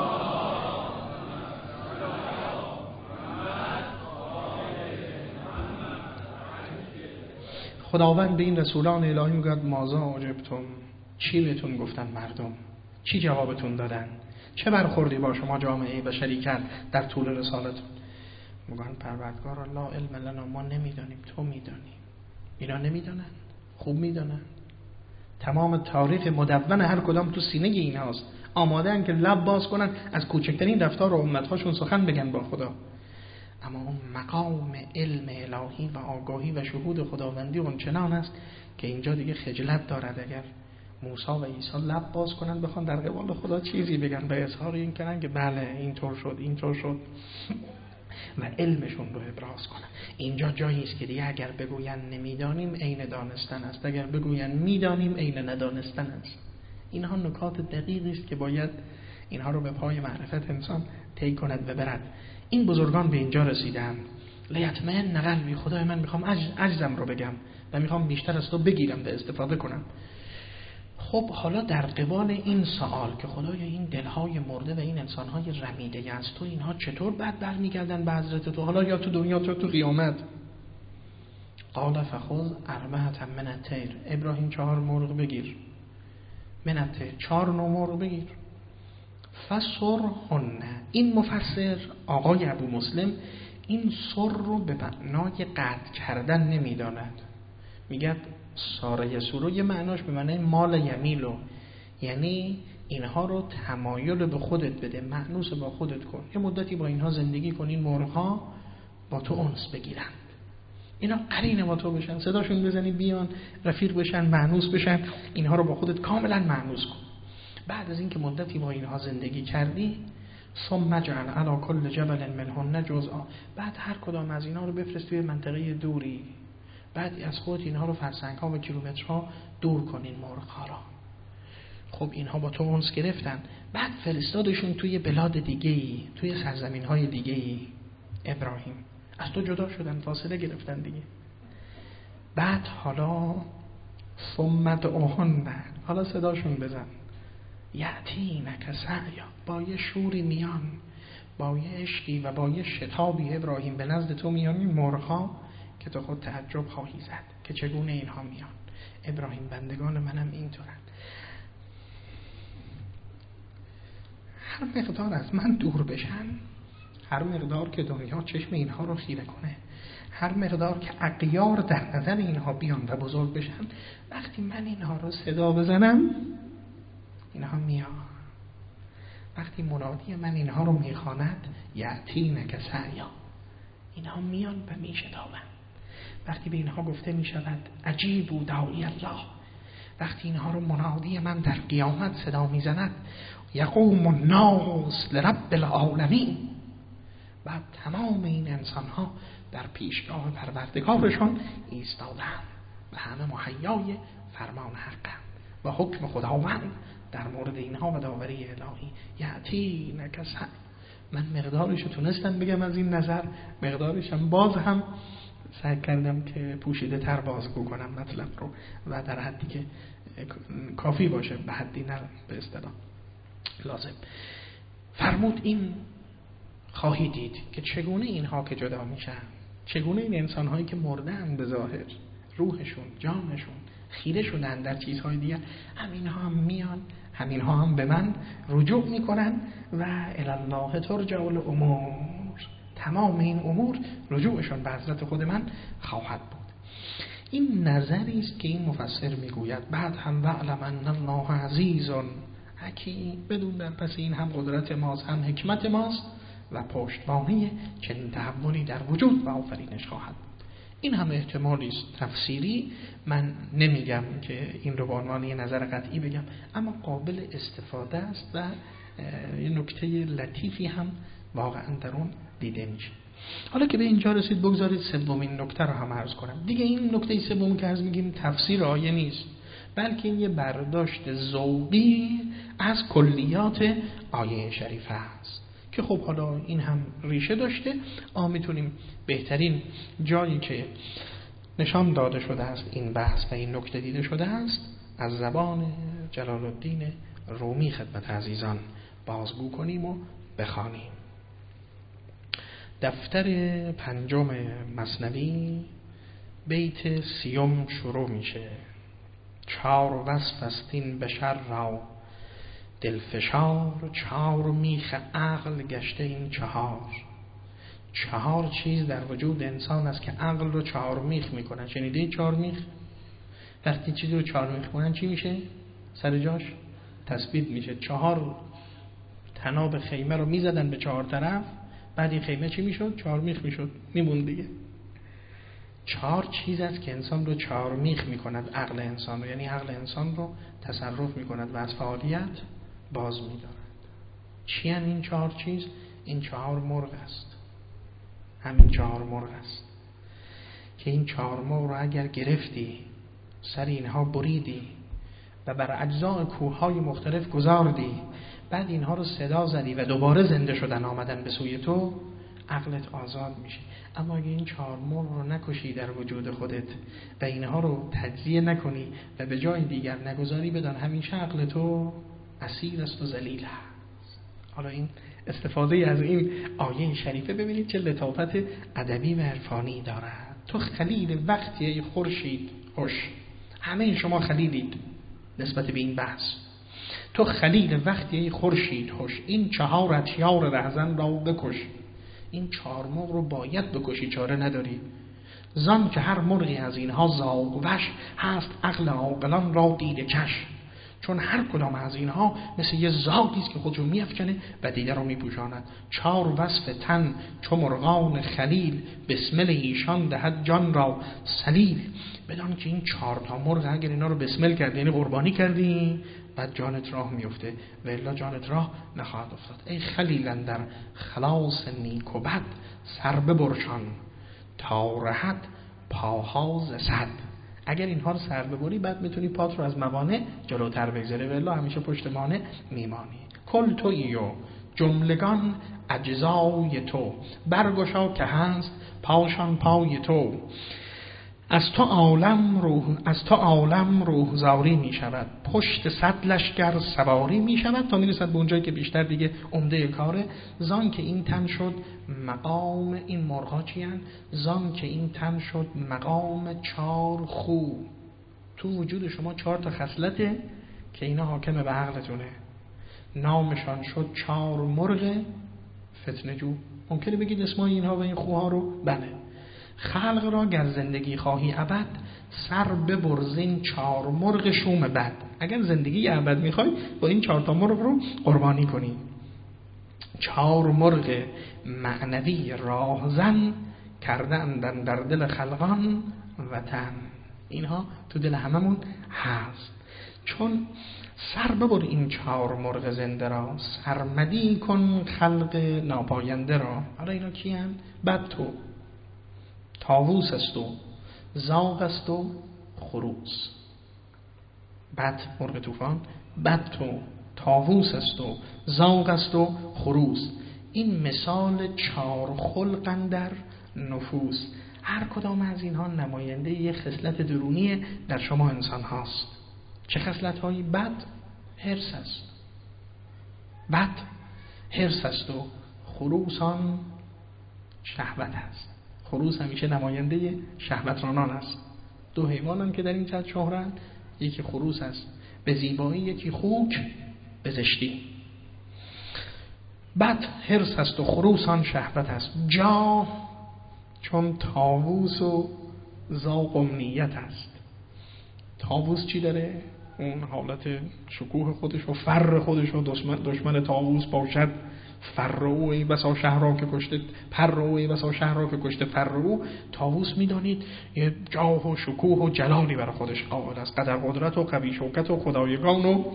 خداوند به این رسولان الهی میگوید ماذا اجبتم، چی بهتون گفتن مردم، چی جوابتون دادن، چه برخوردی با شما جامعه بشری کرد در طول رسالتون؟ میگن پروردگار لا علم لنا، ما نمیدانیم، تو میدانی. اینا نمیدانن، خوب میدانن. تمام تاریخ مدون هر کدام تو سینه ایناست، آماده ان که لب باز کنن از کوچکترین رفتار و امتهاشون سخن بگن با خدا. اما اون مقام علم الهی و آگاهی و شهود خداوندی اون چنان است که اینجا دیگه خجلت دارد اگر موسی و عیسی لب باز کنن بخوان در قبال خدا چیزی بگن، به اظهار این کنن که بله اینطور شد اینطور شد و علمشون رو ابراز کنن. اینجا جایی است که دیگه اگر بگوین نمیدانیم عین دانستن است، اگر بگوین میدانیم عین ندانستن است. اینها نکات دقیقی است که باید اینها رو به پای معرفت انسان طی کند و برد. این بزرگان به اینجا رسیدن. لیطمئن قلبی، خدای من میخوام عجزم رو بگم و میخوام بیشتر از تو بگیرم و استفاده کنم. خب حالا در قبال این سوال که خدای این دلهای مرده و این انسانهای رمیده از تو، اینها چطور بعد برمیگردن به حضرت تو، حالا یا تو دنیا تو تو قیامت؟ قال فخذ اربعة من الطیر، ابراهیم چهار مرغ بگیر. منته چهار نمر رو بگیر. فسرهن. این مفسر آقای ابو مسلم این سر رو به معنای قطع کردن نمیداند. میگه ساره یسورو یه معناش به معنای مال یمیلو، یعنی اینها رو تمایل به خودت بده، مأنوس با خودت کن، یه مدتی با اینها زندگی کن، این مرغ‌ها با تو انس بگیرن، اینا قرین با تو بشن، صداشون بزنی بیان رفیق بشن، مأنوس بشن، اینها رو با خودت کاملا مأنوس کن. بعد از اینکه مدتی با اینها زندگی کردی، ثم جعل علی کل جبل منهن جزءا، بعد هر کدام از اینها رو بفرست توی منطقه دوری، بعد از خود اینها رو فرسنگ ها و کیلومترها دور کنین مرغ‌ها را. خب اینها با تو انس گرفتن، بعد فرستادشون توی بلاد دیگه‌ای، توی سرزمین‌های دیگه‌ای. ابراهیم از تو جدا شدن، فاصله گرفتن دیگه. بعد حالا ثم ادعوهن، حالا صداشون بزن، یأتینک سعیا، با یه شوری میان، با یه عشقی و با یه شتابی ابراهیم به نزد تو میان این مرغ‌ها که تو خود تعجب خواهی زد که چگونه اینها میان. ابراهیم بندگان منم اینطورن، هر مقدار از من دور بشن، هر مقدار که دنیا چشم اینها رو خیره کنه، هر مقدار که اغیار در نظر اینها بیان و بزرگ بشن، وقتی من اینها رو صدا بزنم اینها میان. وقتی منادی من اینها رو میخواند، یأتینک سعیا، اینها میان و میشتابن. وقتی به اینها گفته میشود اجیبوا داعی الله، وقتی اینها رو منادی من در قیامت صدا میزند، یقوم الناس لرب العالمین، بعد تمام این انسان ها در پیشگاه پروردگارشان ایستادند و همه مهیای فرمان حقند و حکم خداوند در مورد اینها و داوری الهی. یأتینک سعیا، من مقدارشو تونستم بگم از این نظر، مقدارشم باز هم سعی کردم که پوشیده تر بازگو کنم مطلب رو و در حدی که کافی باشه، به حدی نه به اصطلاح لازم. فرمود این خواهی دید که چگونه اینها که جدا میشن، چگونه این انسانهایی که مردن به ظاهر، روحشون، جانشون خیره شدن در چیزهای دیگر، همینها هم میان، همینها هم به من رجوع میکنن و الی الله ترجع الامور، تمام این امور رجوعشون به حضرت خود من خواهد بود. این نظری است که این مفسر میگوید. بعد هم وعلم ان الله عزیز حکیم، بدون در پس این هم قدرت ماست هم حکمت ماست و پشتوانه چنین تحولی در وجود و آفرینش خواهد. این هم احتمالی است تفسیری، من نمیگم که این رو به عنوان یه نظر قطعی بگم، اما قابل استفاده است و یه نکته لطیفی هم واقعا در اون دیده میشه. حالا که به اینجا رسید، بگذارید سومین نکته رو هم عرض کنم. دیگه این نکته سوم که از میگیم تفسیر آیه نیست، بلکه این یه برداشت ذوقی از کلیات آیه شریفه است که خب حالا این هم ریشه داشته. آ میتونیم بهترین جایی که نشان داده شده است این بحث و این نکته دیده شده است از زبان جلال الدین رومی خدمت عزیزان بازگو کنیم و بخوانیم. دفتر پنجم مثنوی بیت سیوم شروع میشه. چار وصف است این بشر را دلفشار، چار میخ عقل گشته این چهار. چهار چیز در وجود انسان است که عقل رو چهار میخ میکنن. شنیده چهار میخ؟ وقتی چیزی رو چهار میخ کنن چی میشه؟ سر جاش تثبیت میشه. چهار تناب خیمه رو میزدن به چهار طرف، بعد این خیمه چی میشد؟ چهار میخ میشد، میموند دیگه. چهار چیز است که انسان رو چهار میخ میکند، عقل انسان رو، یعنی عقل انسان رو تصرف میکند و از فعالیت باز میدارد. چی هن این چهار چیز؟ این چهار مرغ است، همین چهار مرغ است که این چهار مرغ رو اگر گرفتی، سر اینها بریدی و بر اجزاء کوههای مختلف گذاردی، بعد اینها رو صدا زدی و دوباره زنده شدن آمدن به سوی تو، عقلت آزاد میشه. اما اگه این چهار مرغ رو نکشی در وجود خودت و اینها رو تجزیه نکنی و به جای دیگر نگذاری، بدان همیشه عقل تو اسیر است و ذلیل است. حالا این استفاده از این آیه شریفه ببینید چه لطافت ادبی و عرفانی دارد. تو خلیل وقتی ای خورشید خوش، همه شما خلیلید نسبت به این بحث، تو خلیل وقتی ای خورشید خوش، این چهارت یار رهزن را بکش. این چهار مرغ رو باید بکشی، چاره نداری. زان که هر مرغی از اینها زاغ وش، هست عقل عاقلان را دیده کش. چون هر کدام از اینها مثل یه زاغی است که خودشو میافکنه و دیگر رو میپوشاند. چار وصف تن چو مرغان خلیل، بسمل ایشان دهد جان را سلیل. بدان که این چهار تا مرغ اگر اینا رو بسمل کردی، یعنی قربانی کردی، بعد جانت راه میفته و الا جانت راه نخواهد افتاد. ای خلیلن در خلاص نیک و بد، سر ببرشان تا رهد پاها ز صد. اگر اینها رو سر ببری بعد میتونی پات رو از موانع جلوتر بگذاری و الا همیشه پشت مانع میمانی. کل تویی و جملگان اجزای تو، برگشا که هست پاشان پای تو. از تو عالم روح از تو عالم روح زاری می شود، پشت صد لشکر سواری می شود، تا می رسد به اونجایی که بیشتر دیگه عمده کاره. زان که این تن شد مقام، این مرغا چیان؟ زان که این تن شد مقام چار خو. تو وجود شما چهار تا خصلته که اینا حاکم به عقلتونه. نامشان شد چار مرغ فتنه جو. ممکنه بگید اسمای اینها و این خوها رو؟ بله. خلق را گر زندگی خواهی ابد، سر ببرزین چار مرغ شوم بد. اگر زندگی ابد میخوای با این چهار تا مرغ رو قربانی کنی. چار مرغ معنوی راهزن، کردن در دل خلقان وطن. اینها تو دل هممون هست. چون سر ببر این چهار مرغ زنده را، سرمدی کن خلق ناپاینده را. حالا اینا کی هستند؟ بد تو طاووس است و زاغ است و خروس. بد مرغ طوفان، بد تو طاووس است و زاغ است و خروس. این مثال چار خلقن در نفوس. هر کدام از اینها نماینده یک خصلت درونی در شما انسان هاست. چه خصلت هایی؟ بد حرص است، بد حرص است و خروس آن شهوت است. خروس همیشه نماینده شهوترانان است. دو حیوانان که در این جهت شهرند، یکی خروس است به زیبایی، یکی خوک به زشتی. بد حرص است و خروس آن شهوت است. جا چون طاووس و زاغ امنیت است. طاووس چی داره؟ اون حالت شکوه خودش و فر خودش و دشمن, دشمن طاووس باشد فر او، ای بسا شهر را که کشته پر او، ای بسا شهر را که کشته فر او. طاووس میدانید یه جاه و شکوه و جلالی برای خودش قائل است، قدر قدرت و قوی شوکت و خدایگان و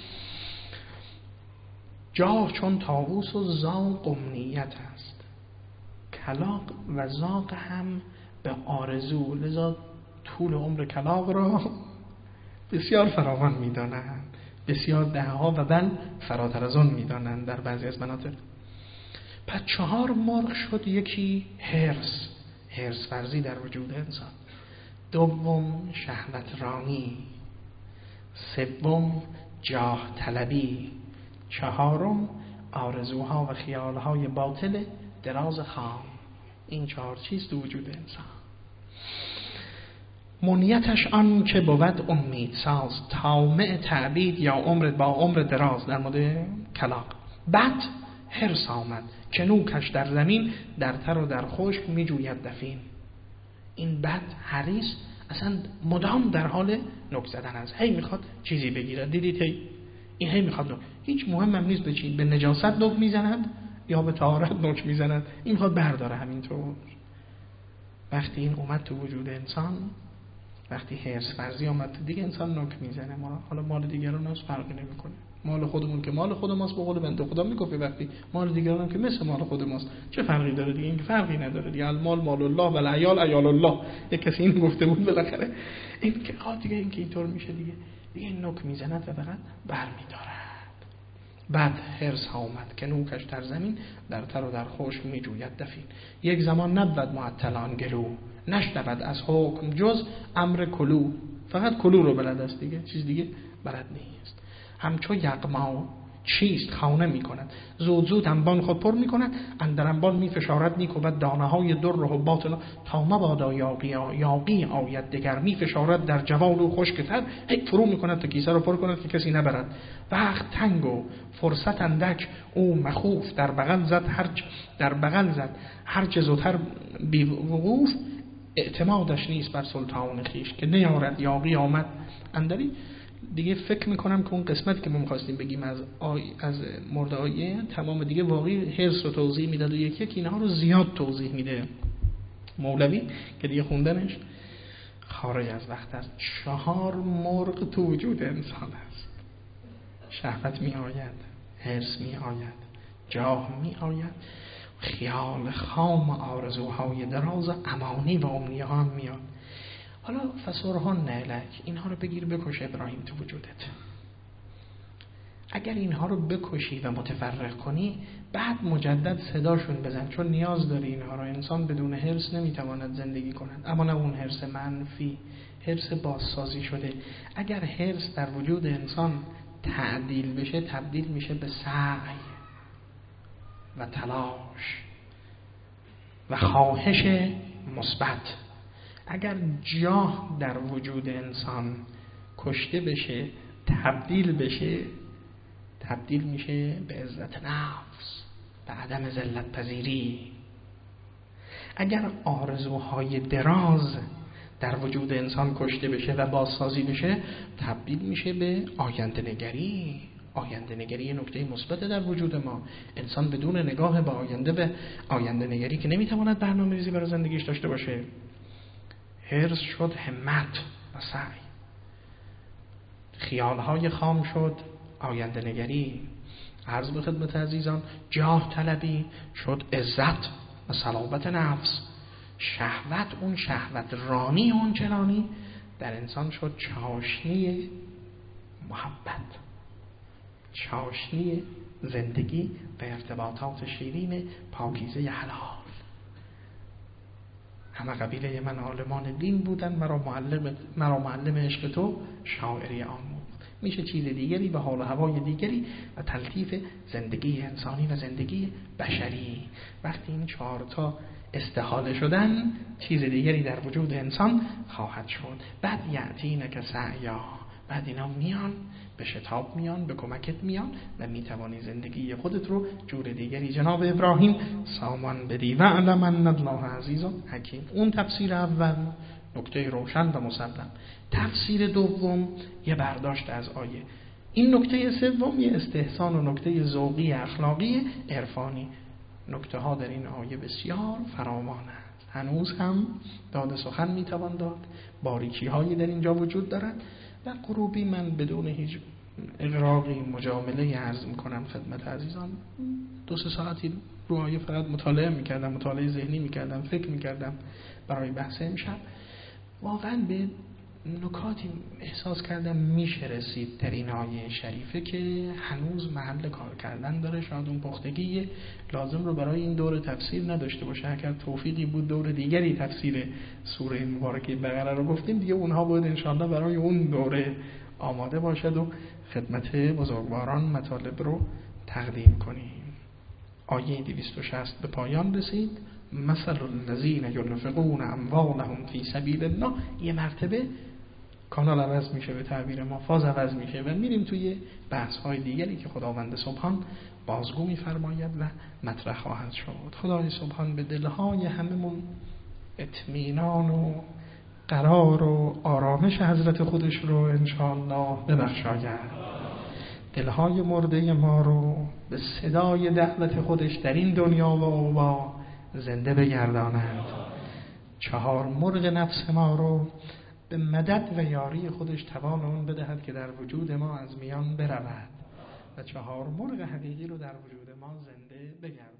جاه چون طاووس و زاغ امنیت است. کلاغ و زاغ هم به آرزو، لذا طول عمر کلاغ را بسیار فراوان میدانند، بسیار ده ها و بل فراتر از آن میدانند در بعضی از مناطق. پس چهار مرغ شد. یکی حرص، حرص ورزی در وجود انسان. دوم شهوت رانی. سوم جاه طلبی. چهارم آرزوها و خیالهای باطل دراز خام. این چهار چیز تو وجود انسان. منیتش آن که بود امید ساز، طامع تعبید یا عمر با عمر دراز. در مورد کلاغ بد حرص آمد که نوکش در زمین، در تر و در خشک می جوید دفین. این بد حریص اصلا مدام در حال نوک زدن است، هی میخواد چیزی بگیرد. دیدید هی این هی میخواد نوک. هیچ مهم هم نیست به چی، به نجاست نوک میزند یا به طهارت نوک میزند، این میخواد برداره. همینطور وقتی این اومد تو وجود انسان، وقتی حرص ورزی آمد دیگه، انسان نوک میزنه. ما حالا مال دیگران هست فرقی نمیکنه. مال خودمون که مال خود ماست، به قول بنده خدا میگفت وقتی مال دیگران که مثل مال خود ماست، چه فرقی داره دیگه؟ این فرقی نداره دیگه. المال مال الله و العیال عیال الله. یک کسی این گفته بود بالاخره. این که آ دیگه این که اینطور میشه دیگه، دیگه نوک میزند و فقط برمیدارد. بعد حرص ها اومد که نوکش در زمین، در تر و در خشک میجوید دفین. یک زمان نبود معطلان گلو، نشنود از حکم جز امر کلو. فقط کلو رو بلد است دیگه، چیز دیگه بلد نیست. همچو یغما چیست؟ خانه می کند. زود زود انبان خود پر می کند، اندر انبان می فشارد می کوبد دانه های در و باطل تا مبادا یاقی یاقی آید دگر، می فشارد در جوال و خشکتر، هی فرو می کند تا کیسه رو پر کند که کسی نبرد. وقت تنگ و فرصت اندک، او مخوف در بغل زد هرچ در بغل زد هرچه زودتر بی وقوف، اعتمادش نیست بر سلطان خیش که نیارد یاقی آمد اندری. دیگه فکر میکنم که اون قسمتی که ما می‌خواستیم بگیم از آی از مورد آیه تمام دیگه واقعی حرص رو توضیح میداد و یکی یکی اینها رو زیاد توضیح میده مولوی که دیگه خوندنش خارج از وقت است. چهار مرغ تو وجود انسان است. شهوت می آید، حرص می آید، جاه می آید، خیال خام، آرزوهای دراز، امانی و امنیه ها هم میاد. حالا فسرهن لک، اینها رو بگیر بکش ابراهیم تو وجودت. اگر اینها رو بکشی و متفرق کنی، بعد مجدد صداشون بزن، چون نیاز داری اینها رو. انسان بدون حرص نمیتواند زندگی کند، اما نه اون حرص منفی، حرص بازسازی شده. اگر حرص در وجود انسان تعدیل بشه، تبدیل میشه به سعی و تلاش و خواهش مثبت. اگر جاه در وجود انسان کشته بشه، تبدیل بشه، تبدیل میشه به عزت نفس، به عدم ذلت پذیری. اگر آرزوهای دراز در وجود انسان کشته بشه و بازسازی بشه، تبدیل میشه به آینده نگری. آینده نگری نکته مثبت در وجود ما. انسان بدون نگاه به آینده، به آینده نگری که نمیتواند برنامه‌ریزی برای زندگیش داشته باشه. حرص شد همت و سعی، خیالهای خام شد آینده نگری. عرض به خدمت عزیزان، جاه طلبی شد عزت و صلابت نفس. شهوت، اون شهوت رانی اون چنانی در انسان شد چاشنی محبت، چاشنی زندگی و ارتباطات شیرین پاکیزه حلال. همه قبیله من عالمان دین بودن، مرا معلم مرا معلم عشق تو شاعری آموخت. میشه چیز دیگری به حال و هوای دیگری و تلطیف زندگی انسانی و زندگی بشری. وقتی این چهار تا استحاله شدن، چیز دیگری در وجود انسان خواهد شد. بعد یعتینک سعیا، بعد اینا میان به شتاب میان، به کمکت میان و میتوانی زندگی خودت رو جور دیگری جناب ابراهیم سامان بدی. و علم ان الله عزیز حکیم. اون تفسیر اول نکته روشن و مسلم. تفسیر دوم یه برداشت از آیه. این نکته سوم یه استحسان و نکته ذوقی اخلاقی عرفانی. نکته ها در این آیه بسیار فراوان است. هنوز هم داد سخن میتوان داد. باریکی هایی در اینجا وجود دارد و غروبی من بدون هیچ اغراقی مجامله عرض میکنم خدمت عزیزان. دو سه ساعتی رو آیه فقط مطالعه میکردم، مطالعه ذهنی میکردم، فکر میکردم برای بحث امشب. واقعا به نکاتی احساس کردم میشه رسید در این آیه شریفه که هنوز محل کار کردن داره. شاید اون پختگی لازم رو برای این دور تفسیر نداشته باشه. اگر توفیقی بود دور دیگری تفسیر سوره مبارکه بقره رو گفتیم، دیگه اونها باید انشاءالله برای اون دوره آماده باشد و خدمت بزرگواران مطالب رو تقدیم کنیم. آیه دویست و شصت به پایان رسید. مثل الذین ينفقون اموالهم فی سبیل الله. یه مرتبه کانال عوض میشه، به تعبیر ما فاز عوض میشه و میریم توی بحث های دیگری که خداوند سبحان بازگو میفرماید و مطرح خواهد شد. خدای سبحان به دلهای هممون اطمینان و قرار و آرامش حضرت خودش رو انشاءالله ببخشاید. دلهای مرده ما رو به صدای دعوت خودش در این دنیا و عقبی زنده بگرداند. چهار مرغ نفس ما رو به مدد و یاری خودش توان اون بدهد که در وجود ما از میان برود و چهار مرغ حقیقی رو در وجود ما زنده بگرداند.